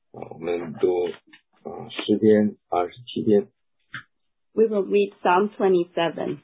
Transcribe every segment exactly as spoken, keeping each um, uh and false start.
啊，我们读啊诗篇二十七篇。 We will read Psalm twenty-seven.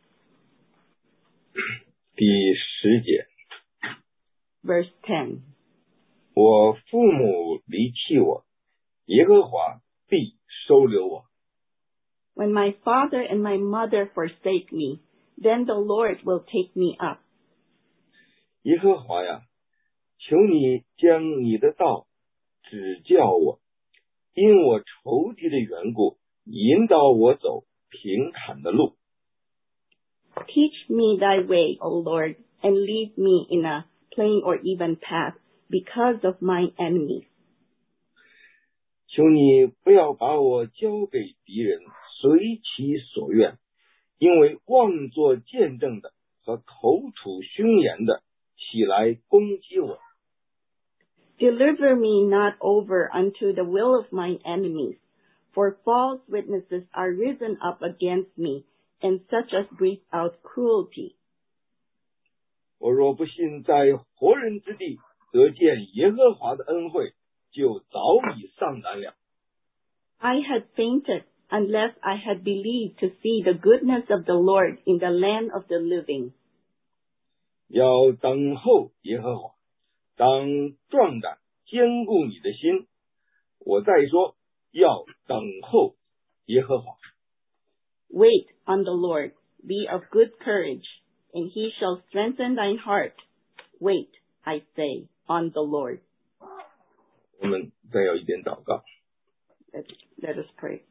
第十节。 Verse ten. 我父母离弃我，耶和华必收留我。 When my father and my mother forsake me, then the Lord will take me up. 耶和华呀，求你将你的道指教我，因我仇敌的缘故，引导我走平坦的路。 Teach me thy way, O Lord, and lead me in a plain or even path because of my enemies. 求你不要把我交给敌人，随其所愿，因为妄作见证的和口吐凶言的起来攻击我。 Deliver me not over unto the will of mine enemies, for false witnesses are risen up against me, and such as breathe out cruelty. 我若不信在活人之地得见耶和华的恩惠，就早已丧胆了。 I had fainted unless I had believed to see the goodness of the Lord in the land of the living. 要等候耶和华，当壮胆，坚固你的心。我再说，要等候耶和华。 Wait on the Lord, be of good courage, and he shall strengthen thine heart. Wait, I say, on the Lord. 我们再有一点祷告。 Let, let us pray.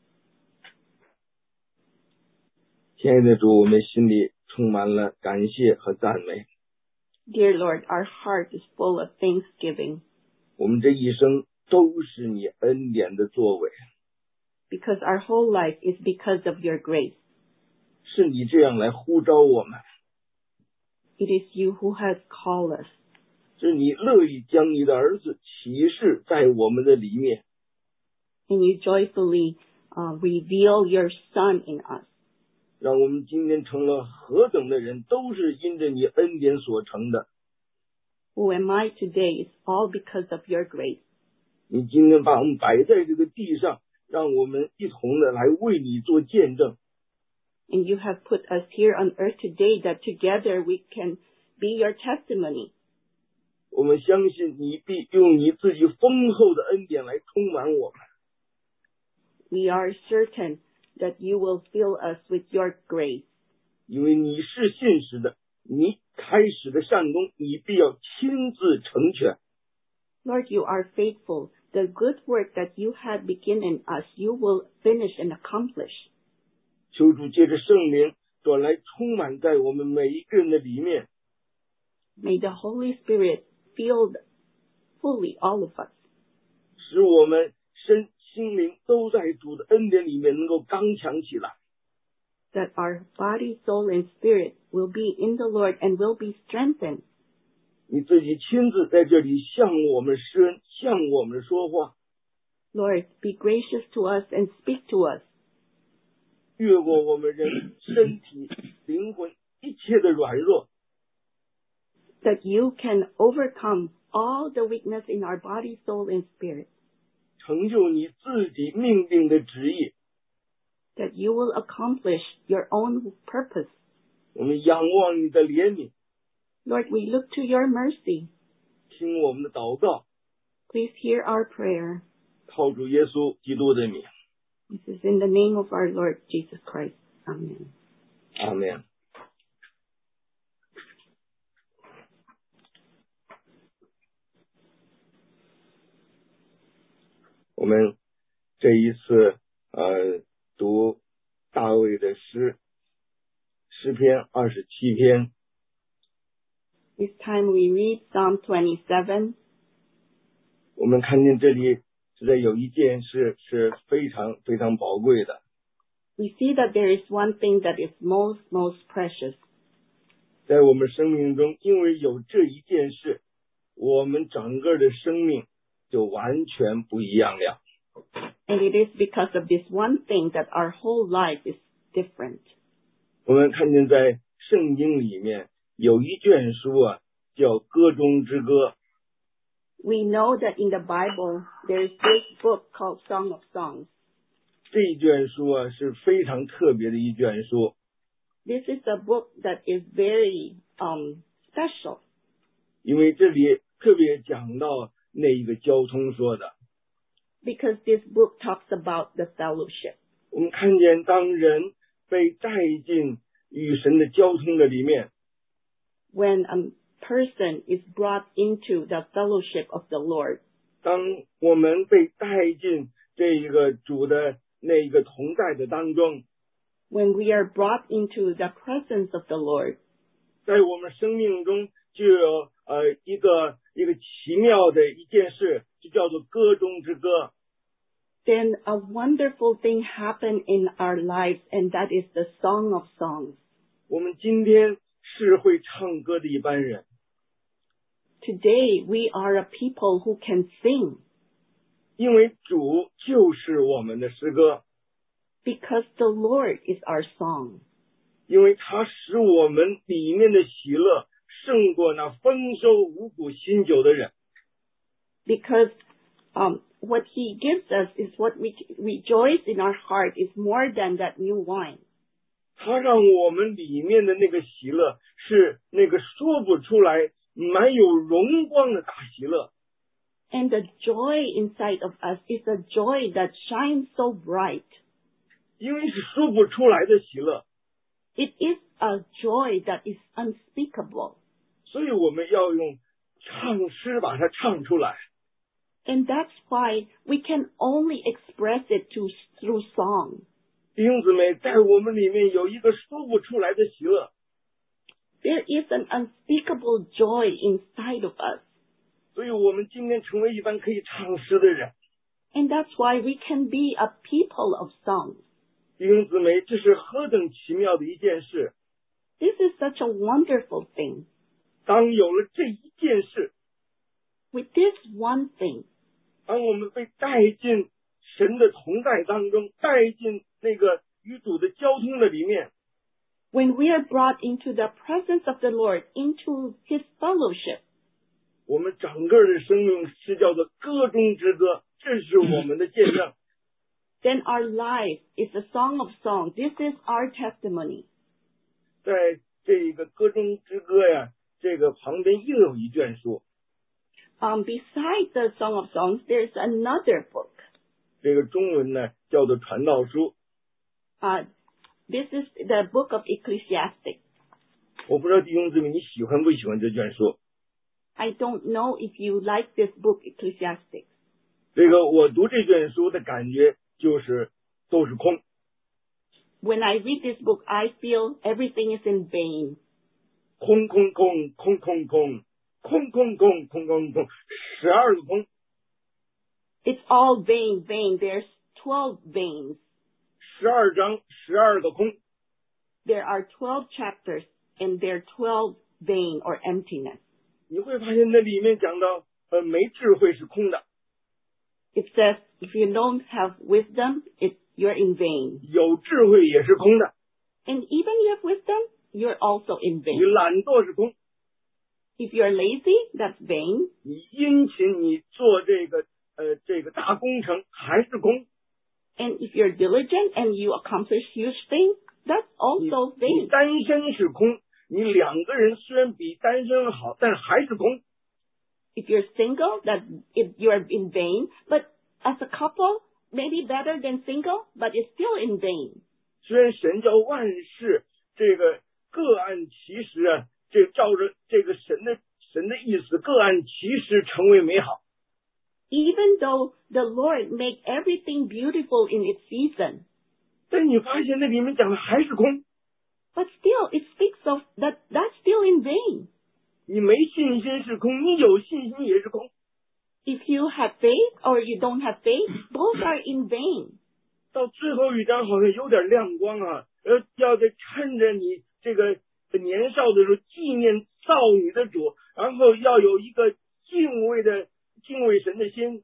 亲爱的主，我们心里充满了感谢和赞美。 Dear Lord, our heart is full of thanksgiving. 我们这一生都是你恩典的作为， Because our whole life is because of your grace. 是你这样来呼召我们， It is you who has called us. 是你乐意将你的儿子启示在我们的里面， And you joyfully uh, reveal your Son in us. 让我们今天成了何等的人，都是因着你恩典所成的。 Who am I today is all because of your grace. 你今天把我们摆在这个地上，让我们一同的来为你做见证。 And you have put us here on earth today that together we can be your testimony. 我们相信你必用你自己丰厚的恩典来充满我们。 We are certain that you will fill us with your grace. 因为你是信实的，你开始的善功，你必要亲自成全。 Lord, you are faithful. The good work that you had begun in us, you will finish and accomplish. 求主借着圣灵转来充满在我们每一个人的里面， May the Holy Spirit fill fully all of us, 使我们身心灵都在主的恩典里面能够刚强起来。 that our body, soul, and spirit will be in the Lord and will be strengthened. 你自己亲自在这里向我们施恩，向我们说话， Lord, be gracious to us and speak to us, 越过我们人身体、灵魂一切的软弱， that you can overcome all the weakness in our body, soul, and spirit, 成就你自己命定的旨意。 that you will accomplish your own purpose. 我们仰望你的怜悯， Lord, we look to your mercy. 听我们的祷告， Please hear our prayer. 靠主耶稣基督的名， This is in the name of our Lord Jesus Christ. Amen. 阿们。我们这一次呃读大卫的诗，诗篇二十七篇。 This time we read Psalm twenty-seven. 我们看见这里实在有一件事是非常非常宝贵的， We see that there is one thing that is most, most precious. 在我们生命中，因为有这一件事，我们整个的生命就完全不一样了。 And it is because of this one thing that our whole life is different. 我们看见在圣经里面有一卷书啊，叫歌中之歌。 We know that in the Bible, there's this book called Song of Songs. 这一卷书啊是非常特别的一卷书。 This is a book that is very um, special. 因为这里特别讲到那一个交通说的。 Because this book talks about the fellowship. 我们看见当人被带进与神的交通的里面。 When a person is brought into the fellowship of the Lord. 当我们被带进这一个主的那一个同在的当中。 When we are brought into the presence of the Lord. 在我们生命中就有呃一个一个奇妙的一件事，就叫做歌中之歌。 Then a wonderful thing happened in our lives, and that is the Song of Songs. 我们今天是会唱歌的一般人。 Today we are a people who can sing. 因为主就是我们的诗歌。 Because the Lord is our song. 因为他使我们里面的喜乐胜过那丰收五谷新酒的人。 Because um, what he gives us is what we rejoice in our heart is more than that new wine. 他让我们里面的那个喜乐是那个说不出来满有荣光的大喜乐。 And the joy inside of us is a joy that shines so bright. 因为是说不出来的喜乐。 It is a joy that is unspeakable. 所以我们要用唱诗把它唱出来。 And that's why we can only express it to, through song. 弟兄姊妹，在我们里面有一个说不出来的喜乐。 There is an unspeakable joy inside of us. 所以我们今天成为一班可以唱诗的人。 And that's why we can be a people of songs. 弟兄姊妹，这是何等奇妙的一件事。 This is such a wonderful thing. 当有了这一件事， With this one thing, 当我们被带进神的同在当中，带进那个与主的交通的里面， when we are brought into the presence of the Lord, into his fellowship, 我们整个的生命是叫做歌中之歌，这是我们的见证。 then our life is a song of songs. This is our testimony. 在这个歌中之歌呀，这个旁边又有一卷书。 Um, besides the Song of Songs, there's another book. 这个中文呢叫做传道书。 Uh, this is the book of Ecclesiastes. 我不知道弟兄姊妹你喜欢不喜欢这卷书。 I don't know if you like this book, Ecclesiastes. 这个我读这卷书的感觉就是都是空。 When I read this book, I feel everything is in vain. 空空空空空空空空空空空空，十二个空。 It's all vain, vain. There's twelve vains. 十二章，十二个空。 There are twelve chapters, and there are twelve vain or emptiness. 你会发现那里面讲到，呃，没智慧是空的。 It says, if you don't have wisdom, it, you're in vain. 有智慧也是空的。 And even you have wisdom, you're also in 你 vain. 懒惰是空。 If you're lazy, that's vain. 你殷勤，你做这个呃这个大工程还是空。 And if you're diligent and you accomplish huge things, that's 你 also 你 vain. 单身是空，你两个人虽然比单身好，但还是空。 If you're single, that if you're in vain. But as a couple, maybe better than single, but it's still in vain. 虽然神叫万事这个各按其时啊，这照着这个神的神的意思，各按其时成为美好。 Even though the Lord make everything beautiful in its season, 但你发现那里面讲的还是空。 but still it speaks of that that's still in vain. 你没信心是空，你有信心也是空。 If you have faith or you don't have faith, both are in vain. 到最后一章好像有点亮光啊，呃，要在趁着你这个年少的时候纪念造你的主，然后要有一个敬畏的敬畏神的心。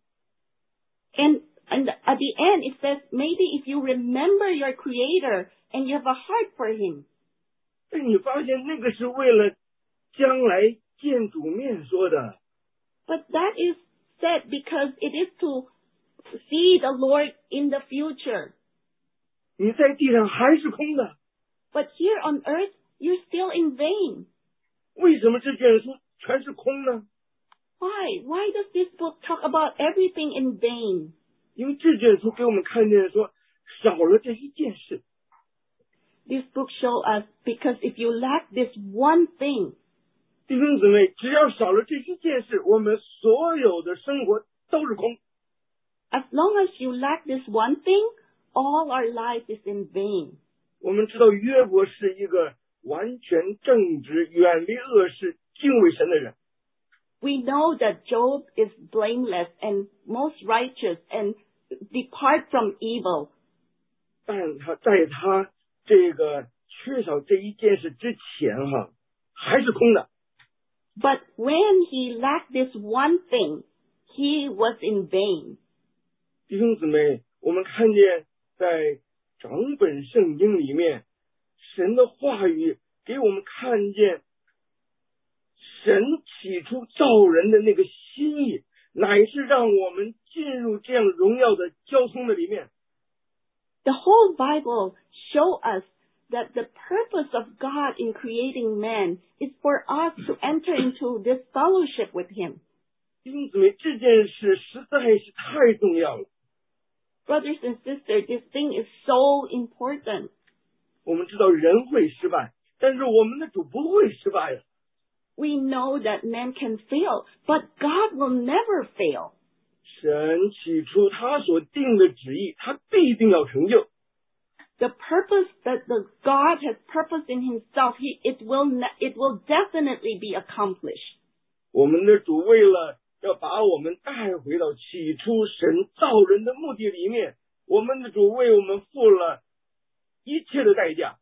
And, and at the end it says, maybe if you remember your Creator and you have a heart for Him. 但你发现那个是为了将来见主面说的。 But that is said because it is to see the Lord in the future. 你在地上还是空的。 But here on earth, you're still in vain. 为什么这卷书全是空呢？ Why? Why does this book talk about everything in vain? 因为这卷书给我们看见说，少了这一件事。 This book shows us because if you lack this one thing, 弟兄姊妹，只要少了这一件事，我们所有的生活都是空。 as long as you lack this one thing, all our life is in vain. 我们知道约伯是一个完全正直、远离恶事、敬畏神的人。 We know that Job is blameless and most righteous and depart from evil. 但他在他这个缺少这一件事之前哈，还是空的。 But when he lacked this one thing, he was in vain. 弟兄姊妹，我们看见在整本圣经里面，神的话语给我们看见神起初造人的那个心意，乃是让我们进入这样荣耀的交通的里面。 The whole Bible shows us that the purpose of God in creating man is for us to enter into this fellowship with Him. 弟兄姊妹，这件事实在是太重要了。 Brothers and sisters, this thing is so important. 我们知道人会失败，但是我们的主不会失败的。 We know that man can fail, but God will never fail. 神起初他所定的旨意，他必定要成就。 The purpose that the God has purposed in Himself, he, it will ne- it will definitely be accomplished. 我们的主为了要把我们带回到起初神造人的目的里面，我们的主为我们付了一切的代价。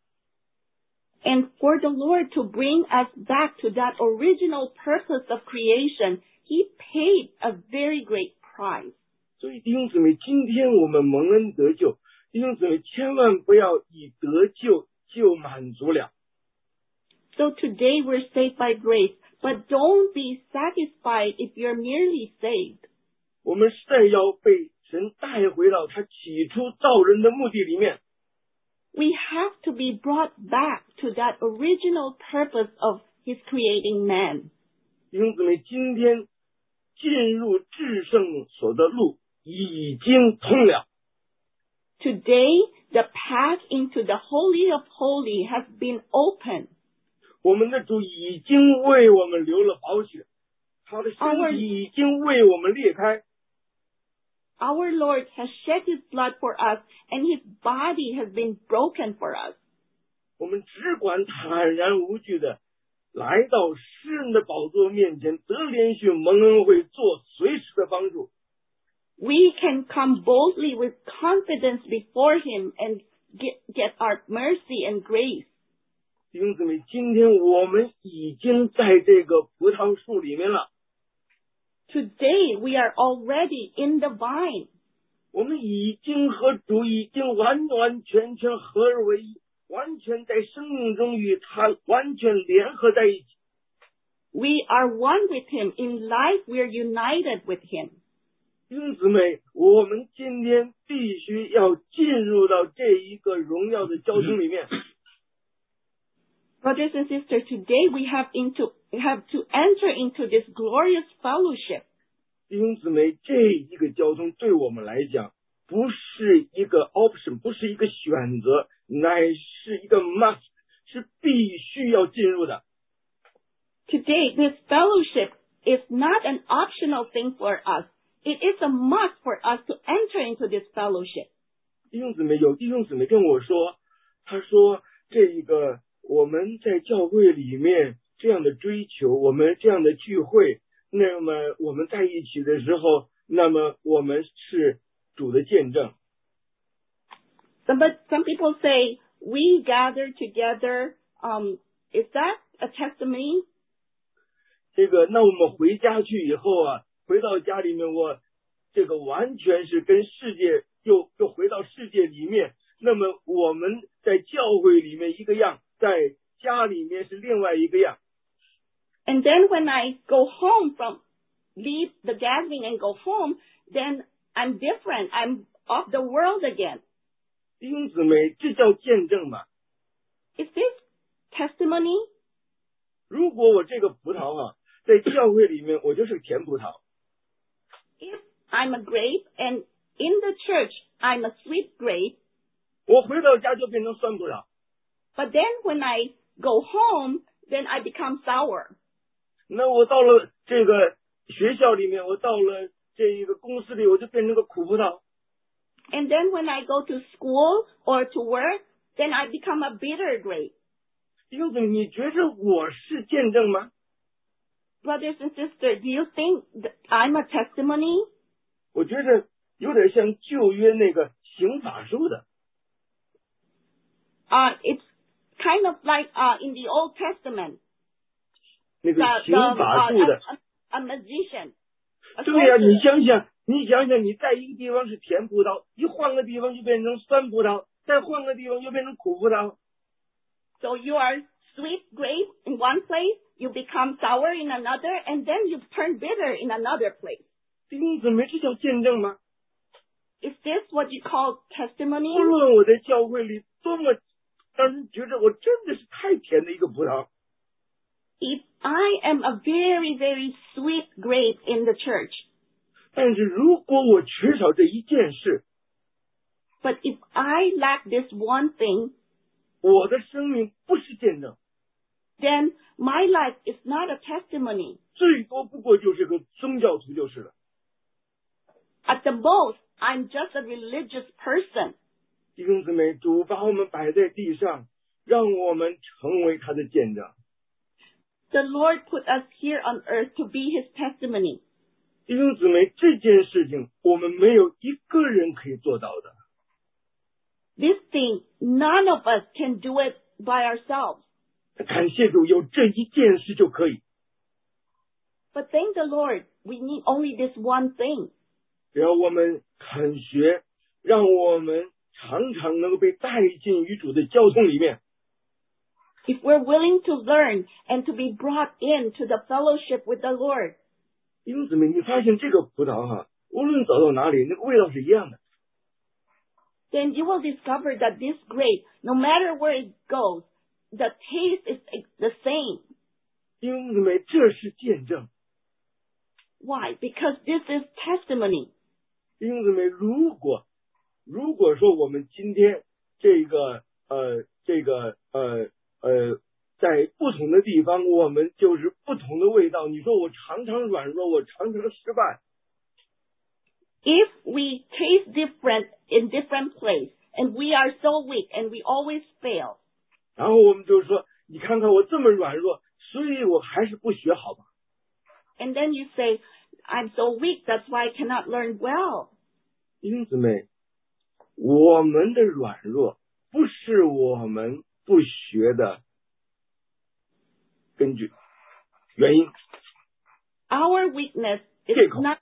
And for the Lord to bring us back to that original purpose of creation, He paid a very great price. 所以弟兄姊妹，今天我们蒙恩得救，弟兄姊妹千万不要以得救就满足了。 So today we're saved by grace, but don't be satisfied if you're merely saved. 我们实在要被神带回到他起初造人的目的里面。 We have to be brought back to that original purpose of His creating man. 弟兄姊妹，今天进入至圣所的路已经通了。 Today, the path into the Holy of Holies has been opened. 我们的主已经为我们流了宝血，他的身体已经为我们裂开。 Our Lord has shed His blood for us, and His body has been broken for us. 我们只管坦然无惧的来到诗人的宝座面前，得连续蒙恩惠，做随时的帮助。 We can come boldly with confidence before Him and get, get our mercy and grace. 弟兄姊妹，今天我们已经在这个葡萄树里面了。 Today we are already in the vine. 我们已经和主已经完完全全合而为一，完全在生命中与他完全联合在一起。 We are one with Him. In life we are united with Him. 弟兄姊妹，我们今天必须要进入到这一个荣耀的交通里面。 Brothers and sisters, today we have into have to enter into this glorious fellowship. 弟兄姊妹，这一个交通对我们来讲不是一个 option， 不是一个选择，乃是一个 must， 是必须要进入的。 Today, this fellowship is not an optional thing for us. It is a must for us to enter into this fellowship. 弟兄姊妹，有弟兄姊妹跟我说，他说这一个我们在教会里面这样的追求，我们这样的聚会，那么我们在一起的时候，那么我们是主的见证。 Some, but some people say, we gather together. Um, is that a testimony? 这个，那我们回家去以后啊，回到家里面，我这个完全是跟世界又又回到世界里面。那么我们在教会里面一个样，在家里面是另外一个样。 And then when I go home from leave the gathering and go home, then I'm different. I'm of the world again. 弟兄姊妹，这叫见证吗？ Is this testimony? 如果我这个葡萄啊，在教会里面我就是甜葡萄， If I'm a grape and in the church I'm a sweet grape, 我回到家就变成酸葡萄。 but then when I go home, then I become sour. 那我到了这个学校里面，我到了这一个公司里，我就变成个苦葡萄。 And then when I go to school or to work, then I become a bitter grape. 弟兄姊妹，你觉着我是见证吗？ Brothers and sisters, do you think that I'm a testimony? 我觉着有点像旧约那个行法术的。 Uh, it's kind of like uh, in the Old Testament, 那个 the, 行 the, 法 uh, 术的。 a, a magician. A 对呀、 sorcerer. 你想想，你想想，你在一个地方是甜葡萄，一换个地方就变成酸葡萄，再换个地方又变成苦葡萄。 So you are sweet grape in one place, you become sour in another, and then you turn bitter in another place. 弟兄姊妹，这叫见证吗？ Is this what you call testimony? 无论我在教会里多么让人觉得我真的是太甜的一个葡萄， If I am a very, very sweet grape in the church, 但是如果我缺少这一件事， but if I lack this one thing, 我的生命不是见证， then my life is not a testimony. 最多不过就是个宗教徒就是了。 At the most, I'm just a religious person. 弟兄姊妹，主把我们摆在地上，让我们成为他的见证。 The Lord put us here on earth to be His testimony. 弟兄姊妹，这件事情我们没有一个人可以做到的。 This thing, none of us can do it by ourselves. 感谢主，有这一件事就可以。 But thank the Lord, we need only this one thing. 只要我们肯学，让我们常常能够被带进与主的交通里面。 If we're willing to learn and to be brought into the fellowship with the Lord, 弟兄姊妹，你发现这个葡萄哈、啊，无论走到哪里，那个味道是一样的。 then you will discover that this grape, no matter where it goes, the taste is the same. 弟兄姊妹，这是见证。 Why? Because this is testimony. 弟兄姊妹，如果如果说我们今天这个呃这个呃呃在不同的地方，我们就是不同的味道。你说我常常软弱，我常常失败。 If we taste different in different place, and we are so weak, and we always fail, 然后我们就说，你看看我这么软弱，所以我还是不学好吧。 and then you say, I'm so weak, that's why I cannot learn well. 弟兄姊妹，我们的软弱不是我们不学的根据原因。 Our weakness is 借口。 not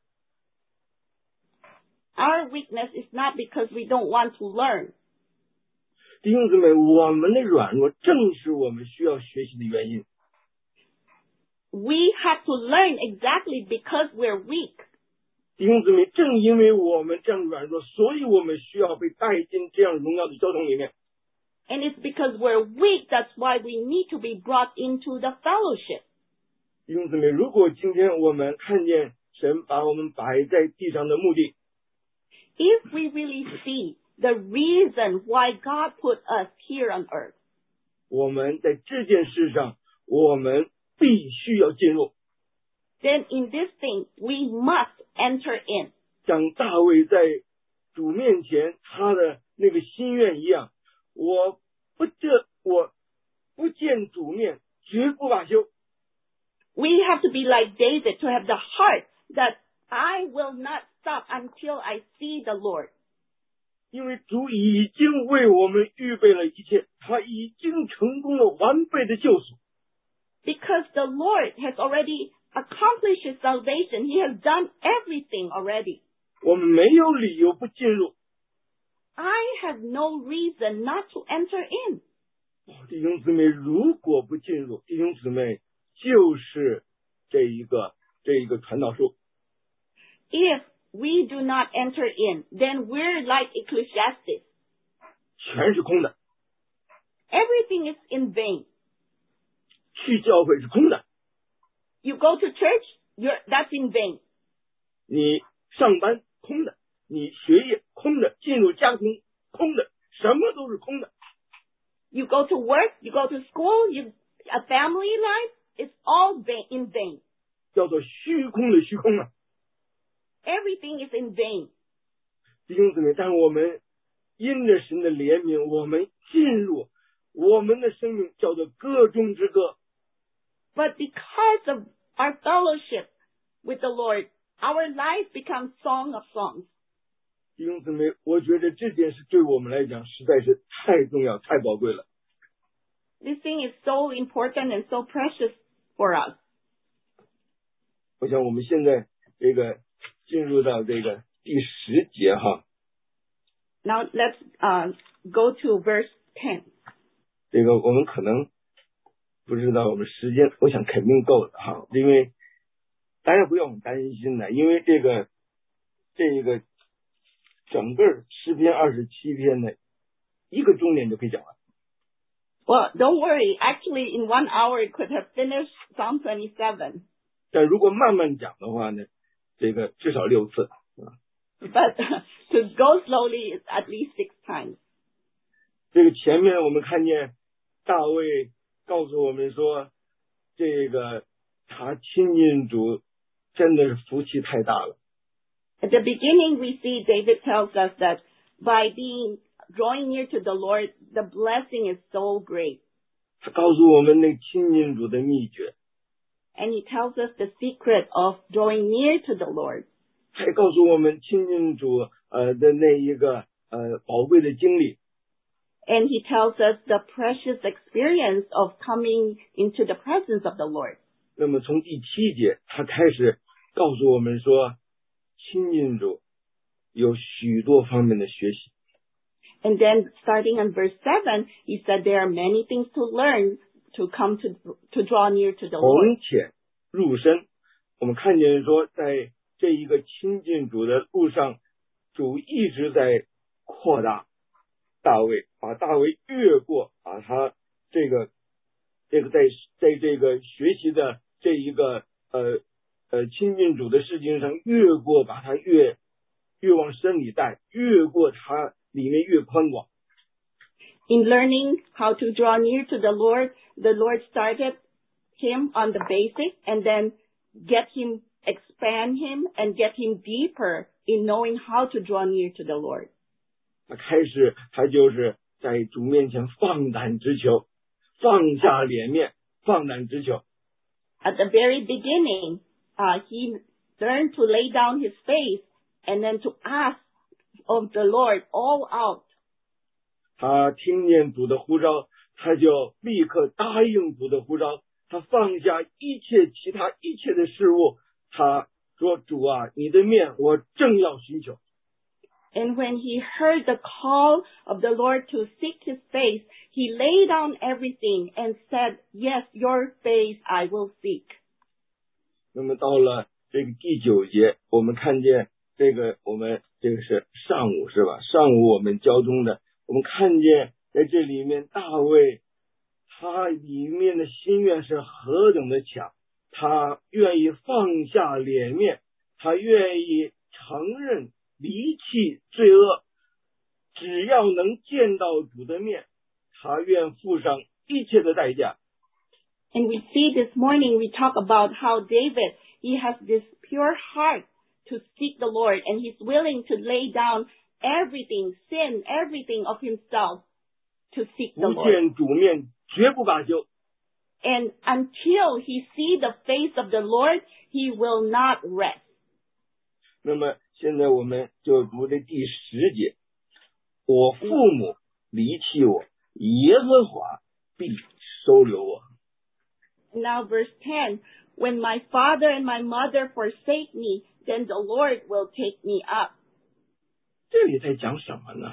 Our weakness is not because we don't want to learn. 弟兄姊妹，我们的软弱正是我们需要学习的原因。 We have to learn exactly because we're weak. 弟兄姊妹，正因为我们这样软弱，所以我们需要被带进这样荣耀的交通里面。 And it's because we're weak, that's why we need to be brought into the fellowship. 弟兄姊妹，如果今天我们看见神把我们摆在地上的目的， If we really see the reason why God put us here on earth, 我们在这件事上，我们必须要进入。 then in this thing, we must enter in. 像大卫在主面前他的那个心愿一样，我不这我不见主面，绝不罢休。 We have to be like David to have the heart that I will not stop until I see the Lord. 因为主已经为我们预备了一切，他已经成功了完备的救赎。 Because the Lord has already accomplished His salvation. He has done everything already. 我们没有理由不进入。 I have no reason not to enter in. 弟兄姊妹，如果不进入，弟兄姊妹就是这一个这一个传道书。 if we do not enter in, then we're like Ecclesiastes. 全是空的。 Everything is in vain. 去教会是空的， You go to church, you're, that's in vain. 你上班空的，你学业空的，进入家庭空的，什么都是空的。 You go to work, you go to school, you, a family life, it's all vain, in vain. 叫做虚空的虚空啊！ Everything is in vain. 弟兄姊妹，但我们因着神的怜悯，我们进入我们的生命叫做歌中之歌。 But because of our fellowship with the Lord, our life becomes song of songs. 弟兄姊妹，我觉得这件事对我们来讲实在是太重要、太宝贵了。 This thing is so important and so precious for us. 我想我们现在这个进入到这个第十节哈， Now let's uh, go to verse ten. 这个我们可能不知道我们时间，我想肯定够了哈，因为大家不用担心的，因为这个这个整个诗篇二十七篇呢，一个钟点就可以讲完。 Well, don't worry. Actually, in one hour, it could have finished Psalm twenty-seven. 但如果慢慢讲的话呢，这个至少六次。 But to go slowly is at least six times. 这个前面我们看见大卫告诉我们说，这个他亲近主真的是福气太大了。 At the beginning, we see David tells us that by being drawing near to the Lord, the blessing is so great. 他告诉我们那亲近主的秘诀， And he tells us the secret of drawing near to the Lord. 还告诉我们亲近主呃的那一个呃宝贵的经历。 And he tells us the precious experience of coming into the presence of the Lord. 那么从第七节，他开始告诉我们说，亲近主有许多方面的学习。 And then starting on verse seven, he said there are many things to learn to come to, to draw near to the 从 Lord. 浅入深，我们看见说，在这一个亲近主的路上，主一直在扩大大卫，把大卫越过，把他这个这个在在这个学习的这一个呃呃亲近主的事情上越过，把他越越往深里带，越过他里面越宽广。 In learning how to draw near to the Lord, the Lord started him on the basic and then get him, expand him and get him deeper in knowing how to draw near to the Lord. 他开始，他就是在主面前放胆直求，放下脸面，放胆直求。 At the very beginning, uh, he learned to lay down his face and then to ask of the Lord all out. 他听见主的呼召，他就立刻答应主的呼召，他放下一切其他一切的事物，他说：“主啊，你的面我正要寻求。” And when he heard the call of the Lord to seek his face, he laid down everything and said, "Yes, your face I will seek." 那么到了这个第九节，我们看见这个，我们这个是上午是吧？上午我们教中的，我们看见在这里面大卫他里面的心愿是何等的强，他愿意放下脸面，他愿意承认离弃罪恶，只要能见到主的面，他愿付上一切的代价。 And we see this morning, we talk about how David, he has this pure heart to seek the Lord, and he's willing to lay down everything, sin, everything of himself to seek the 不 Lord. 见主面，绝不罢休。 And until he see the face of the Lord, he will not rest. 那么现在我们就读这第十节，我父母离弃我，耶和华必收留我。 Now verse ten, when my father and my mother forsake me, then the Lord will take me up. 这里在讲什么呢？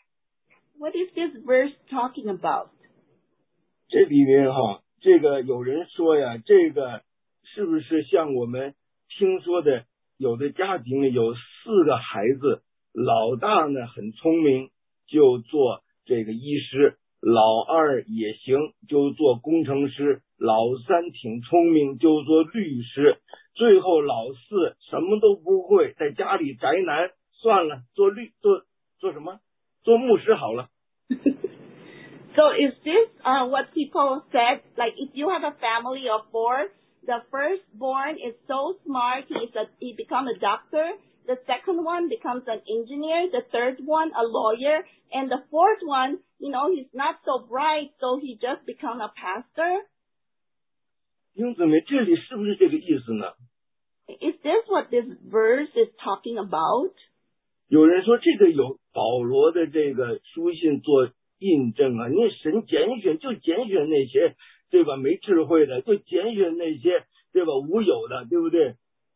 What is this verse talking about? 这里面哈，这个有人说呀，这个是不是像我们听说的有的家庭里有四个孩子，老大呢很聪明，就做这个医师，老二也行，就做工程师，老三挺聪明，就做律师，最后老四什么都不会，在家里宅男，算了，做律做做什么？做牧师好了。 So is this uh, what people said? Like if you have a family of four, the firstborn is so smart, he's a, he becomes a doctor. The second one becomes an engineer. The third one, a lawyer. And the fourth one, you know, he's not so bright, so he just becomes a pastor. 弟兄姊妹，这里是不是这个意思呢？ Is this what this verse is talking about? 有人说这个有保罗的这个书信做印证啊，你神拣选就拣选那些对吧没智慧的，就拣选那些对吧无有的，对不对？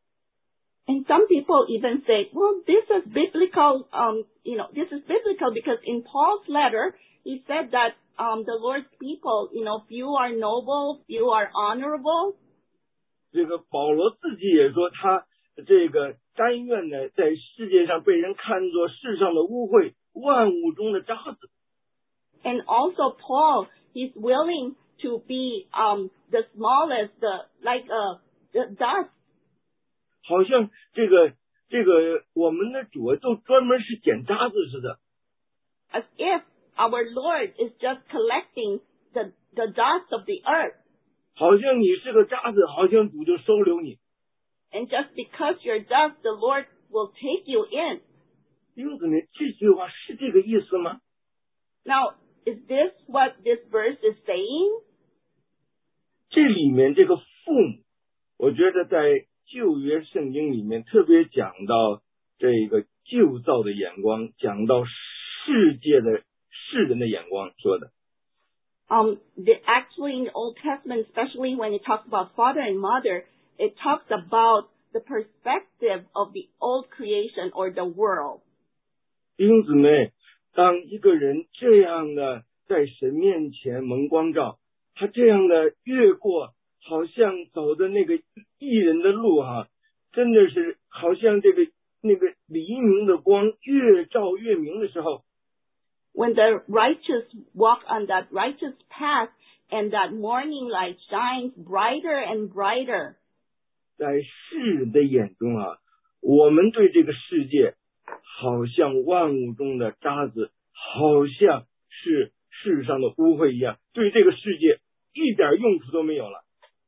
And some people even say, well, this is biblical, um, you know, this is biblical because in Paul's letter, he said that um, the Lord's people, you know, few are noble, few are honorable. 这个保罗自己也说，他这个甘愿呢，在世界上被人看作世上的污秽，万物中的渣子。 And also Paul, he's willing to be um, the smallest, the like uh, the dust. 好像这个这个我们的主都专门是捡渣子似的。 As if our Lord is just collecting the the dust of the earth. 好像你是个渣子，好像主就收留你。 And just because you're dust, the Lord will take you in. 弟兄姊妹，这句话是这个意思吗？ Now, is this what this verse is saying? 这里面这个父母，我觉得在旧约圣经里面特别讲到这个旧造的眼光，讲到世界的世人的眼光说的。 Um, the, actually in the Old Testament, especially when it talks about father and mother, it talks about the perspective of the old creation or the world. 弟兄姊妹，当一个人这样的在神面前蒙光照，他这样的越过好像走的那个艺人的路哈，真的是好像这个那个黎明的光越照越明的时候， When the righteous walk on that righteous path and that morning light shines brighter and brighter. 在世人的眼中啊，我们对这个世界好像万物中的渣子，好像是世上的污秽一样，对这个世界一点用处都没有了。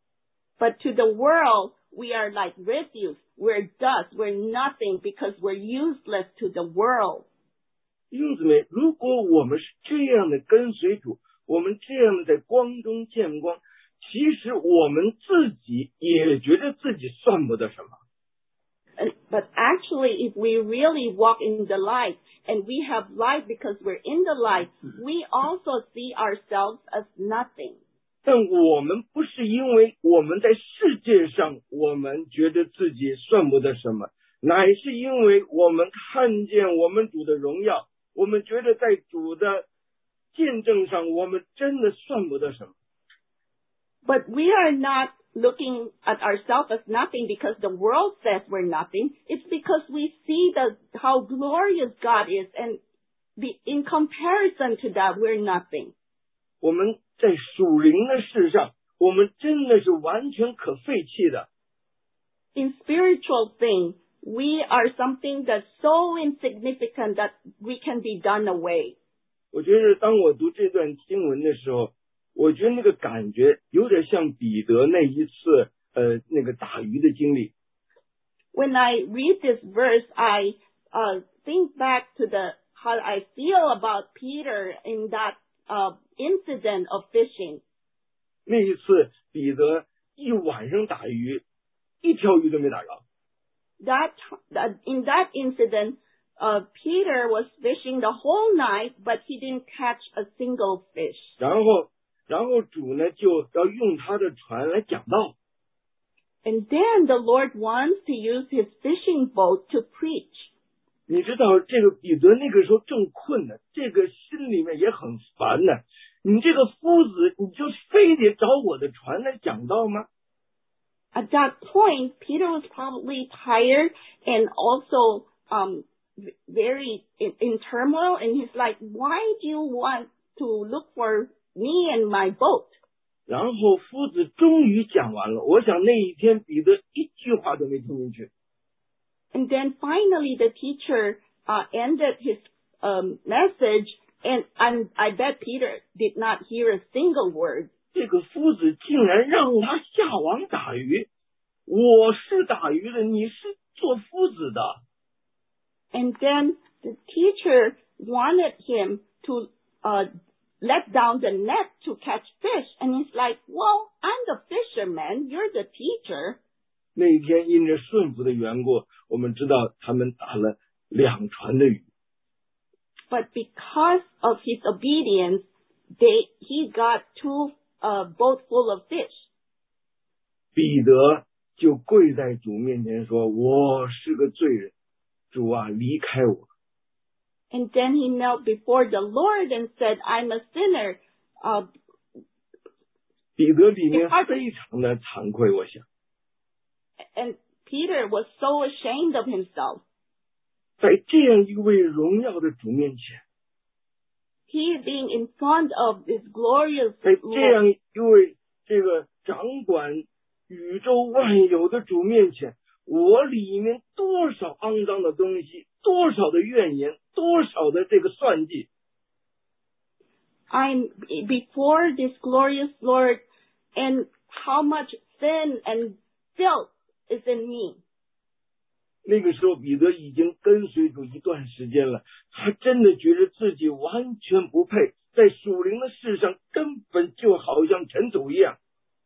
But to the world, we are like refuse. We're dust. We're nothing because we're useless to the world. 弟兄姊妹，如果我们是这样的跟随主，我们这样的在光中见光，其实我们自己也觉得自己算不得什么。 But actually, if we really walk in the light and we have light because we're in the light, we also see ourselves as nothing. 但我们不是因为我们在世界上我们觉得自己算不得什么，乃是因为我们看见我们主的荣耀，我们觉得在主的见证上我们真的算不得什么。 But we are not looking at ourselves as nothing because the world says we're nothing. It's because we see the, how glorious God is, and the, in comparison to that, we're nothing. 我们在属灵的事上，我们真的是完全可废弃的。 In spiritual things, we are something that's so insignificant that we can be done away. 我觉得当我读这段经文的时候，我觉得那个感觉有点像彼得那一次呃那个打鱼的经历。 When I read this verse, I uh, think back to the how I feel about Peter in that uh, incident of fishing. 那一次彼得一晚上打鱼，一条鱼都没打着。 That, that in that incident, uh, Peter was fishing the whole night, but he didn't catch a single fish. 然后然后主呢就要用他的船来讲道。 And then the Lord wants to use his fishing boat to preach. 你知道这个彼得那个时候正困呢，这个心里面也很烦呢。你这个夫子，你就非得找我的船来讲道吗？ At that point, Peter was probably tired and also um, very in, in turmoil. And he's like, why do you want to look for me and my boat? 然后夫子终于讲完了，我想那一天彼得一句话都没听进去。 And then finally the teacher uh, ended his um, message, and, and I bet Peter did not hear a single word. 这个夫子竟然让他下网打鱼，我是打鱼的，你是做夫子的。 And then the teacher wanted him to uh, let down the net to catch fish. And he's like, well, I'm the fisherman. You're the teacher. 那一天因着顺服的缘故，我们知道他们打了两船的鱼。 But because of his obedience, they, he got two uh, boats full of fish. 彼得就跪在主面前说，我是个罪人，主啊，离开我。 And then he knelt before the Lord and said, I'm a sinner. Uh, 彼得里面非常的惭愧，我想。 And Peter was so ashamed of himself. 在这样一位荣耀的主面前， He being in front of this glorious 在这样 Lord, 一位这个掌管宇宙万有的主面前，我里面多少肮脏的东西，多少的怨言，多少的这个算计。 I'm before this glorious Lord, and how much sin and filth is in me. 那个时候彼得已经跟随主一段时间了，他真的觉得自己完全不配，在属灵的事上根本就好像尘土一样。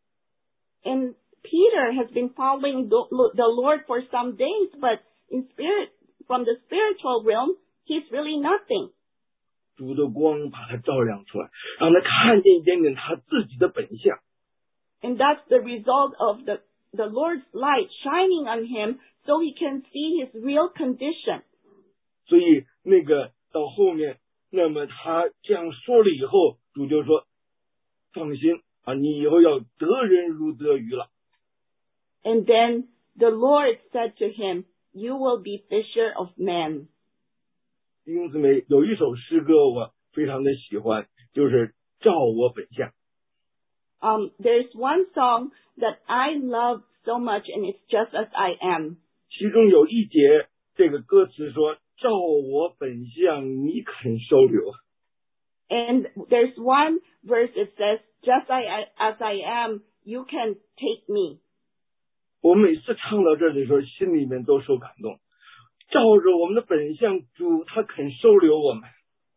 And Peter has been following the, the Lord for some days, but in spirit, from the spiritual realm, he's really nothing. 主的光把他照亮出来，让他看见一点点他自己的本相。 And that's the result of the, the Lord's light shining on him so he can see his real condition. 所以那个到后面，那么他这样说了以后，主就说：“放心啊，你以后要得人如得鱼了。” And then the Lord said to him, you will be fisher of men. 弟兄姊妹，有一首诗歌我非常的喜欢，就是照我本相。 Um, there's one song that I love so much, and it's just as I am. 其中有一节这个歌词说：“照我本相，你肯收留。” And there's one verse it says, just I, as I am, you can take me. 我每次唱到这儿的时候，心里面都受感动。照着我们的本相，主他肯收留我们。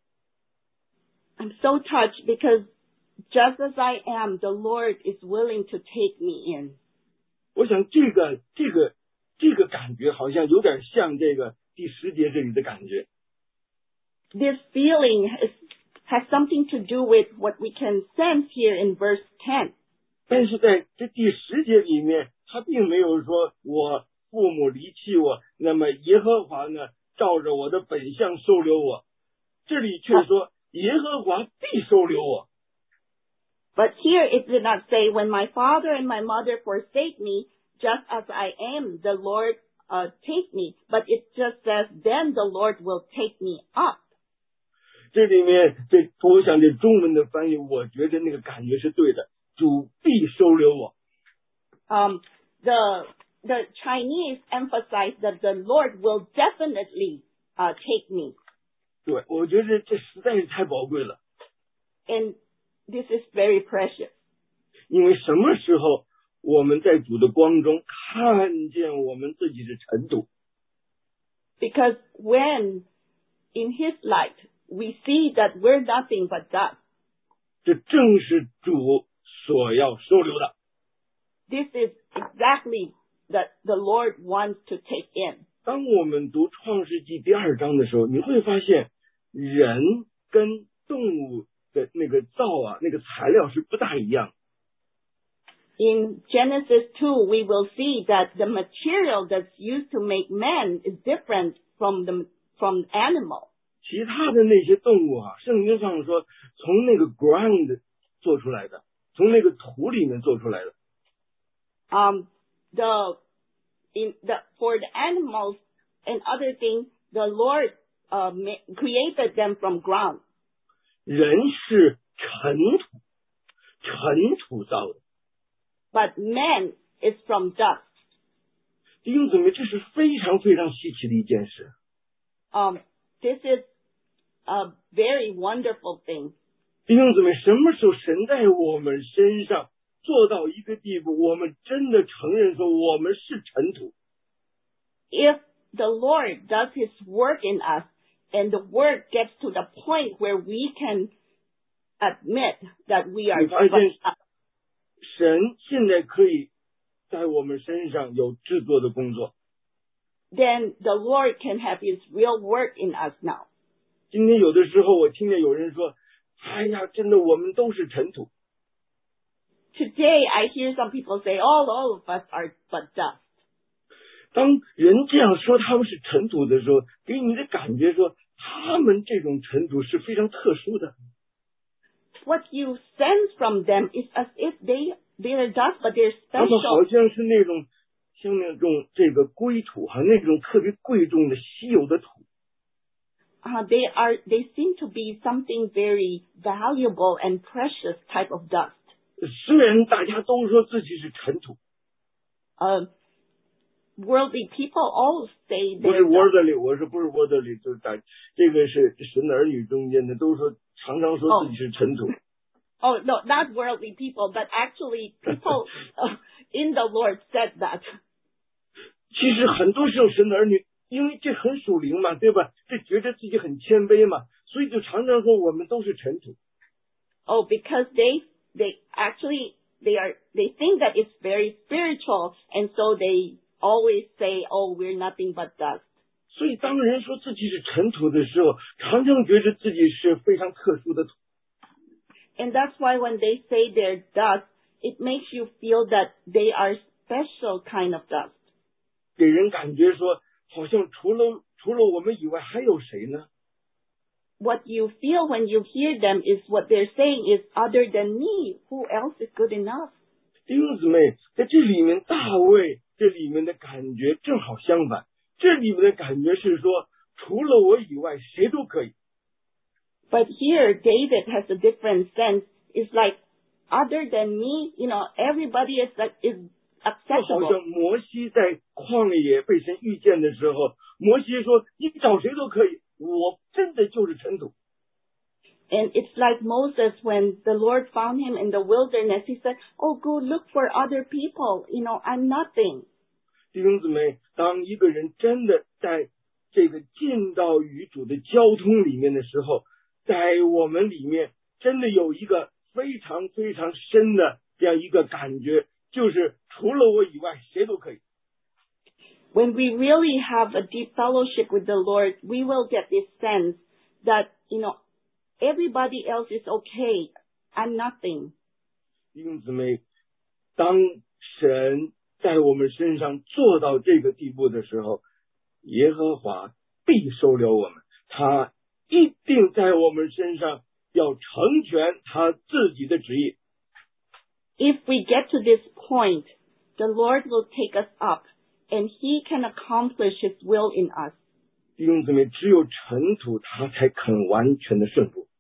I'm so touched because just as I am, the Lord is willing to take me in. 我想这个这个这个感觉好像有点像这个第十节这里的感觉。 This feeling is, has something to do with what we can sense here in verse ten. 但是在这第十节里面，他并没有说我父母离弃我，那么耶和华呢照着我的本相收留我。这里却说耶和华必收留我。 But here it did not say, when my father and my mother forsake me, just as I am, the Lord uh, take me. But it just says, then the Lord will take me up. 这里面这我想这中文的翻译，我觉得那个感觉是对的，主必收留我。 Um, the the Chinese emphasize that the Lord will definitely uh, take me. 对，我觉得这实在是太宝贵了。 And this is very precious. 因为什么时候我们在主的光中看见我们自己是尘土？ Because when in His light we see that we're nothing but dust. 这正是主所要收留的。 This is exactly that the Lord wants to take in. 当我们读创世纪第二章的时候，你会发现人跟动物的那个造啊，那个材料是不大一样。 In Genesis two, we will see that the material that's used to make man is different from the from animal. 其他的那些动物啊，圣经上说从那个 ground 做出来的，从那个土里面做出来的。 Um, the in the for the animals and other things, the Lord uh, created them from ground. 人是尘土，尘土造的。 But man is from dust. 弟兄姊妹，这是非常非常稀奇的一件事。 Um, this is a very wonderful thing. 弟兄姊妹，什么时候神在我们身上做到一个地步，我们真的承认说我们是尘土？ If the Lord does His work in us, and the work gets to the point where we can admit that we are 你发现 dust, 神现在可以在我们身上有制作的工作。 then the Lord can have His real work in us now. 今天有的时候我听见有人说，哎呀，真的我们都是尘土。 Today, I hear some people say, all, all of us are but dust. 当人这样说他们是尘土的时候，给你的感觉说他们这种尘土是非常特殊的。 What you sense from them is as if they, they are dust, but they're 他们好 special. 像是那种像那种这个硅土哈，那种特别贵重的稀有的土。 Uh, they are, they seem to be something very valuable and precious type of dust. 虽然大家都说自己是尘土， Uh, worldly people all say 不 they're 是 dust. worldly， 我说不是 worldly， 就是大这个是神的儿女中间的，都说常常说自己是尘土。 Oh, no, not worldly people, but actually people uh, in the Lord said that. 其实很多时候神的儿女，因为这很属灵嘛，对吧？这觉得自己很谦卑嘛，所以就常常说我们都是尘土。 Oh, because they, they actually, they are, they think that it's very spiritual, and so they always say, oh, we're nothing but dust. 所以当人说自己是尘土的时候，常常觉得自己是非常特殊的土。 And that's why when they say they're dust, it makes you feel that they are special kind of dust. 给人感觉说，好像除了除了我们以外还有谁呢？ What you feel when you hear them is what they're saying is other than me, who else is good enough? 弟兄姊妹，在这里面，大卫这里面的感觉正好相反，这里面的感觉是说，除了我以外，谁都可以。 But here, David has a different sense. It's like, other than me, you know, everybody is like, is 就好 acceptable. 像摩西在旷野被神遇见的时候，摩西说：“你找谁都可以，我真的就是尘土。” And it's like Moses, when the Lord found him in the wilderness, he said, oh, go look for other people. You know, I'm nothing. 弟兄姊妹，当一个人真的在这个进到与主的交通里面的时候，在我们里面真的有一个非常非常深的这样一个感觉，就是除了我以外，谁都可以。 When we really have a deep fellowship with the Lord, we will get this sense that, you know, everybody else is okay. I'm nothing. 弟兄姊妹，当神在我们身上做到这个地步的时候，耶和华必收留我们，他一定在我们身上要成全他自己的旨意。 If we get to this point, the Lord will take us up and He can accomplish His will in us. 弟兄姊妹，只有尘土他才肯完全的顺服。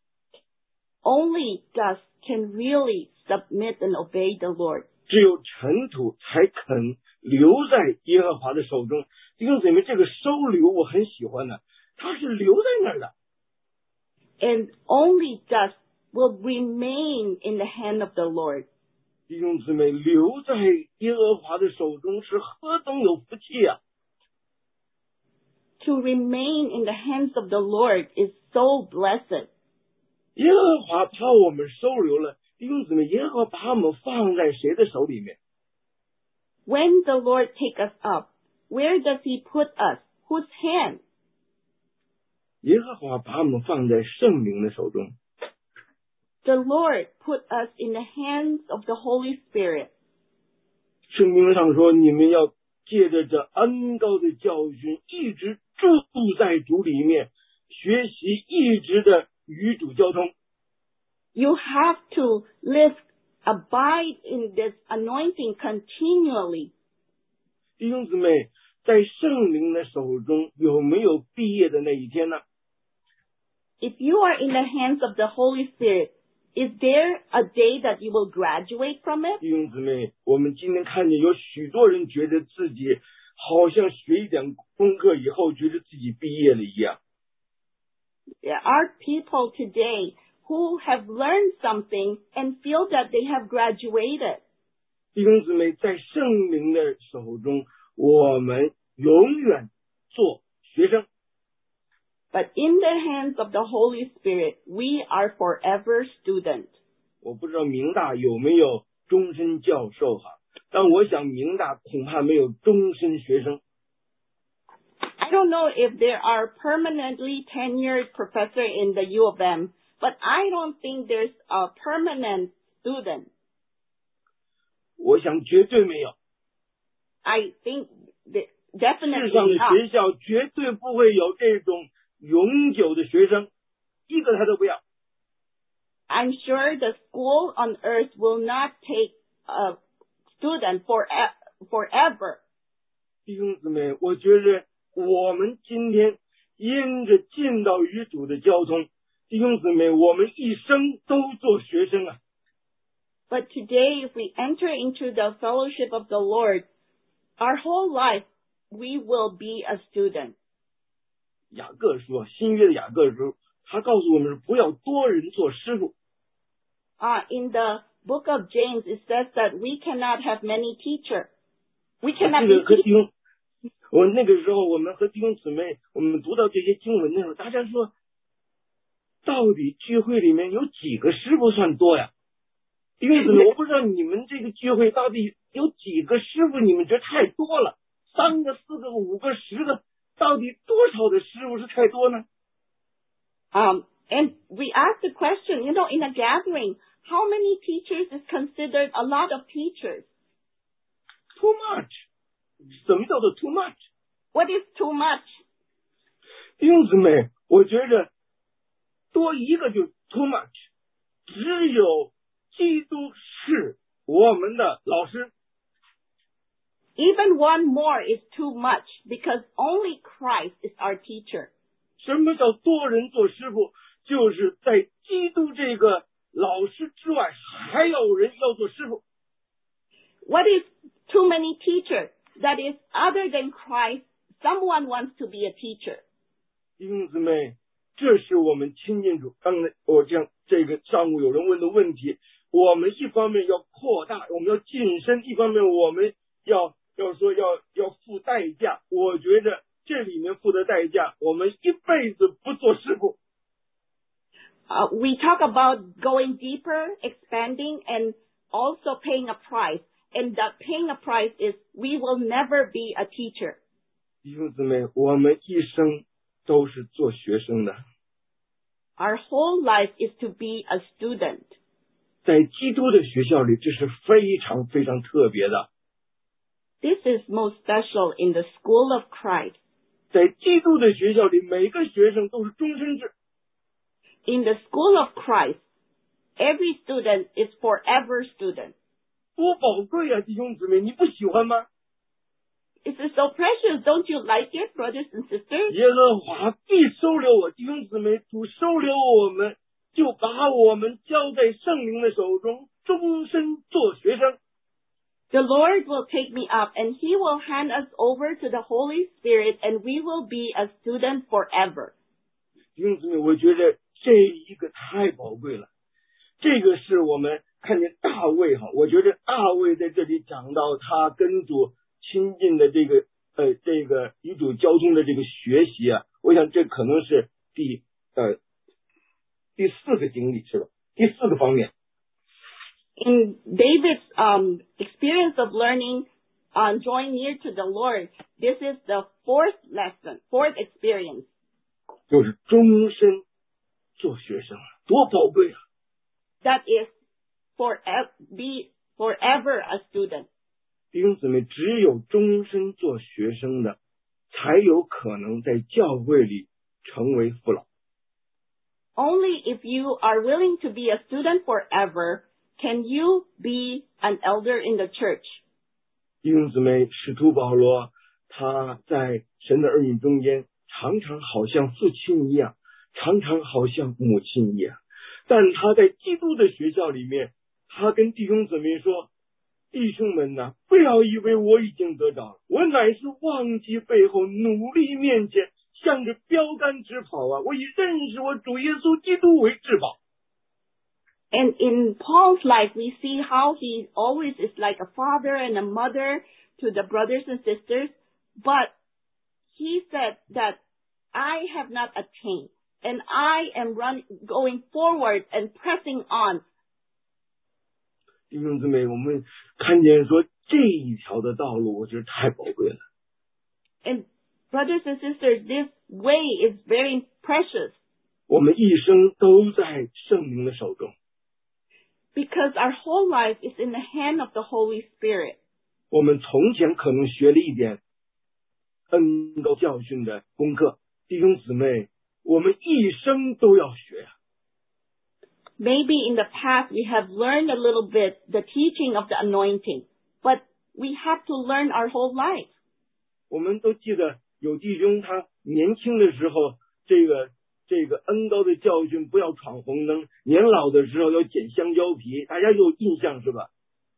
Only dust can really submit and obey the Lord. 只有尘土才肯留在耶和华的手中。弟兄姊妹，这个收留我很喜欢的，它是留在那儿的。 And only dust will remain in the hand of the Lord. 弟兄姊妹，留在耶和华的手中是何等有福气啊！ To remain in the hands of the Lord is so blessed. 耶和华把我们收留了，弟兄姊妹，耶和华把我们放在谁的手里面？ When the Lord take us up, where does He put us? Whose hand? 耶和华把我们放在圣灵的手中。 The Lord put us in the hands of the Holy Spirit. 圣经上说，你们要借着这恩高的教训，一直住在主里面，学习一直的与主交通。 You have to live, abide in this anointing continually. 弟兄姊妹，在圣灵的手中有没有毕业的那一天呢？ If you are in the hands of the Holy Spirit, is there a day that you will graduate from it? 弟兄姊妹，我们今天看见有许多人觉得自己好像学一点功课以后，觉得自己毕业了一样。 There are people today who have learned something and feel that they have graduated. 弟兄姊妹，在圣灵的手中，我们永远做学生。 But in the hands of the Holy Spirit, we are forever students. 我不知道明大有没有终身教授哈，但我想明大恐怕没有终身学生。 I don't know if there are permanently tenured professor in the U of M, but I don't think there's a permanent student. 我想绝对没有。 I think that 世上 definitely 的 not. 学校绝对不会有这种永久的学生，一个他都不要。 I'm sure the school on earth will not take a student for forever. 弟兄姊妹，我觉得我们今天因着进到与主的交通，弟兄姊妹，我们一生都做学生啊。 But today, if we enter into the fellowship of the Lord, our whole life, we will be a student. 雅各说，新约的雅各书，他告诉我们不要多人做师傅。 Uh, in the book of James, it says that we cannot have many teachers. We cannot 这个 be 和弟兄，我那个时候我们和弟兄姊妹，我们读到这些经文的时候，大家说，到底聚会里面有几个师傅算多呀？弟兄姊妹，我不知道你们这个聚会到底有几个师傅，你们觉得太多了？三个、四个、五个、十个，到底多少的师傅是太多呢？ Um, and we ask the question, you know, in a gathering, how many teachers is considered a lot of teachers? Too much， 什么叫做 too much？ What is too much? 弟兄姊妹，我觉着多一个就 too much， 只有基督是我们的老师。 Even one more is too much because only Christ is our teacher. 什么叫多人做师傅？就是在基督这个老师之外，还有人要做师傅。 What is too many teachers? That is, other than Christ, someone wants to be a teacher. 弟兄姊妹，这是我们亲近主。刚才我这样，这个上午有人问的问题，我们一方面要扩大，我们要晋升；一方面我们要要说要要付代价。我觉得这里面付的代价，我们一辈子不做师傅。 Uh, we talk about going deeper, expanding, and also paying a price. And that paying a price is we will never be a teacher. 弟兄姊妹，我们一生都是做学生的。 Our whole life is to be a student. 在基督的学校里，这是非常非常特别的。 This is most special in the school of Christ. 在基督的学校里，每个学生都是终身制。 In the school of Christ, every student is forever student. 多宝贵啊，弟兄姊妹，你不喜欢吗？ It is so precious. Don't you like it, brothers and sisters? 耶和华必收留我，弟兄姊妹，主收留我们，就把我们交在圣灵的手中，终身做学生。 The Lord will take me up and He will hand us over to the Holy Spirit and we will be a student forever. 弟兄姊妹，我觉得这一个太宝贵了。这个是我们看见大卫哈，我觉得大卫在这里讲到他跟主亲近的这个呃这个与主交通的这个学习啊，我想这可能是第呃第四个经历是吧？第四个方面。 In David's um, experience of learning on drawing near to the Lord, this is the fourth lesson, fourth experience. 就是终身做学生，多宝贵啊！ That is forever, be forever a student. 弟兄姊妹，只有终身做学生的，才有可能在教会里成为父老。 Only if you are willing to be a student forever can you be an elder in the church. 弟兄姊妹，使徒保罗他在神的儿女中间常常好像父亲一样，常常好像母亲一样，但他在基督的学校里面，他跟弟兄姊妹说，弟兄们呐，不要以为我已经得着了，我乃是忘记背后，努力面前，向着标杆直跑啊！我以认识我主耶稣基督为至宝。 And in Paul's life, we see how he always is like a father and a mother to the brothers and sisters. But he said that I have not attained, and I am run, going forward and pressing on. 弟兄姊妹，我们看见说这一条的道路，我觉得太宝贵了。 And brothers and sisters, this way is very precious. 我们一生都在圣灵的手中。 Because our whole life is in the hand of the Holy Spirit. 我们从前可能学了一点恩膏教训的功课，弟兄姊妹，我们一生都要学啊。 Maybe in the past we have learned a little bit the teaching of the anointing, but we have to learn our whole life. 我们都记得有弟兄他年轻的时候，这个这个恩膏的教训不要闯红灯，年老的时候要捡香蕉皮，大家有印象是吧？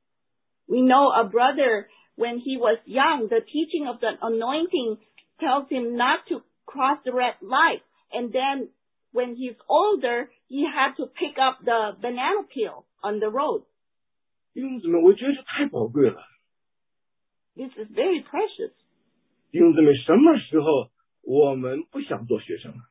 We know a brother, when he was young, the teaching of the anointing tells him not to cross the red light. And then when he's older, he had to pick up the banana peel on the road. 弟兄姊妹，我觉得这太宝贵了。 This is very precious. 弟兄姊妹，什么时候我们不想做学生啊？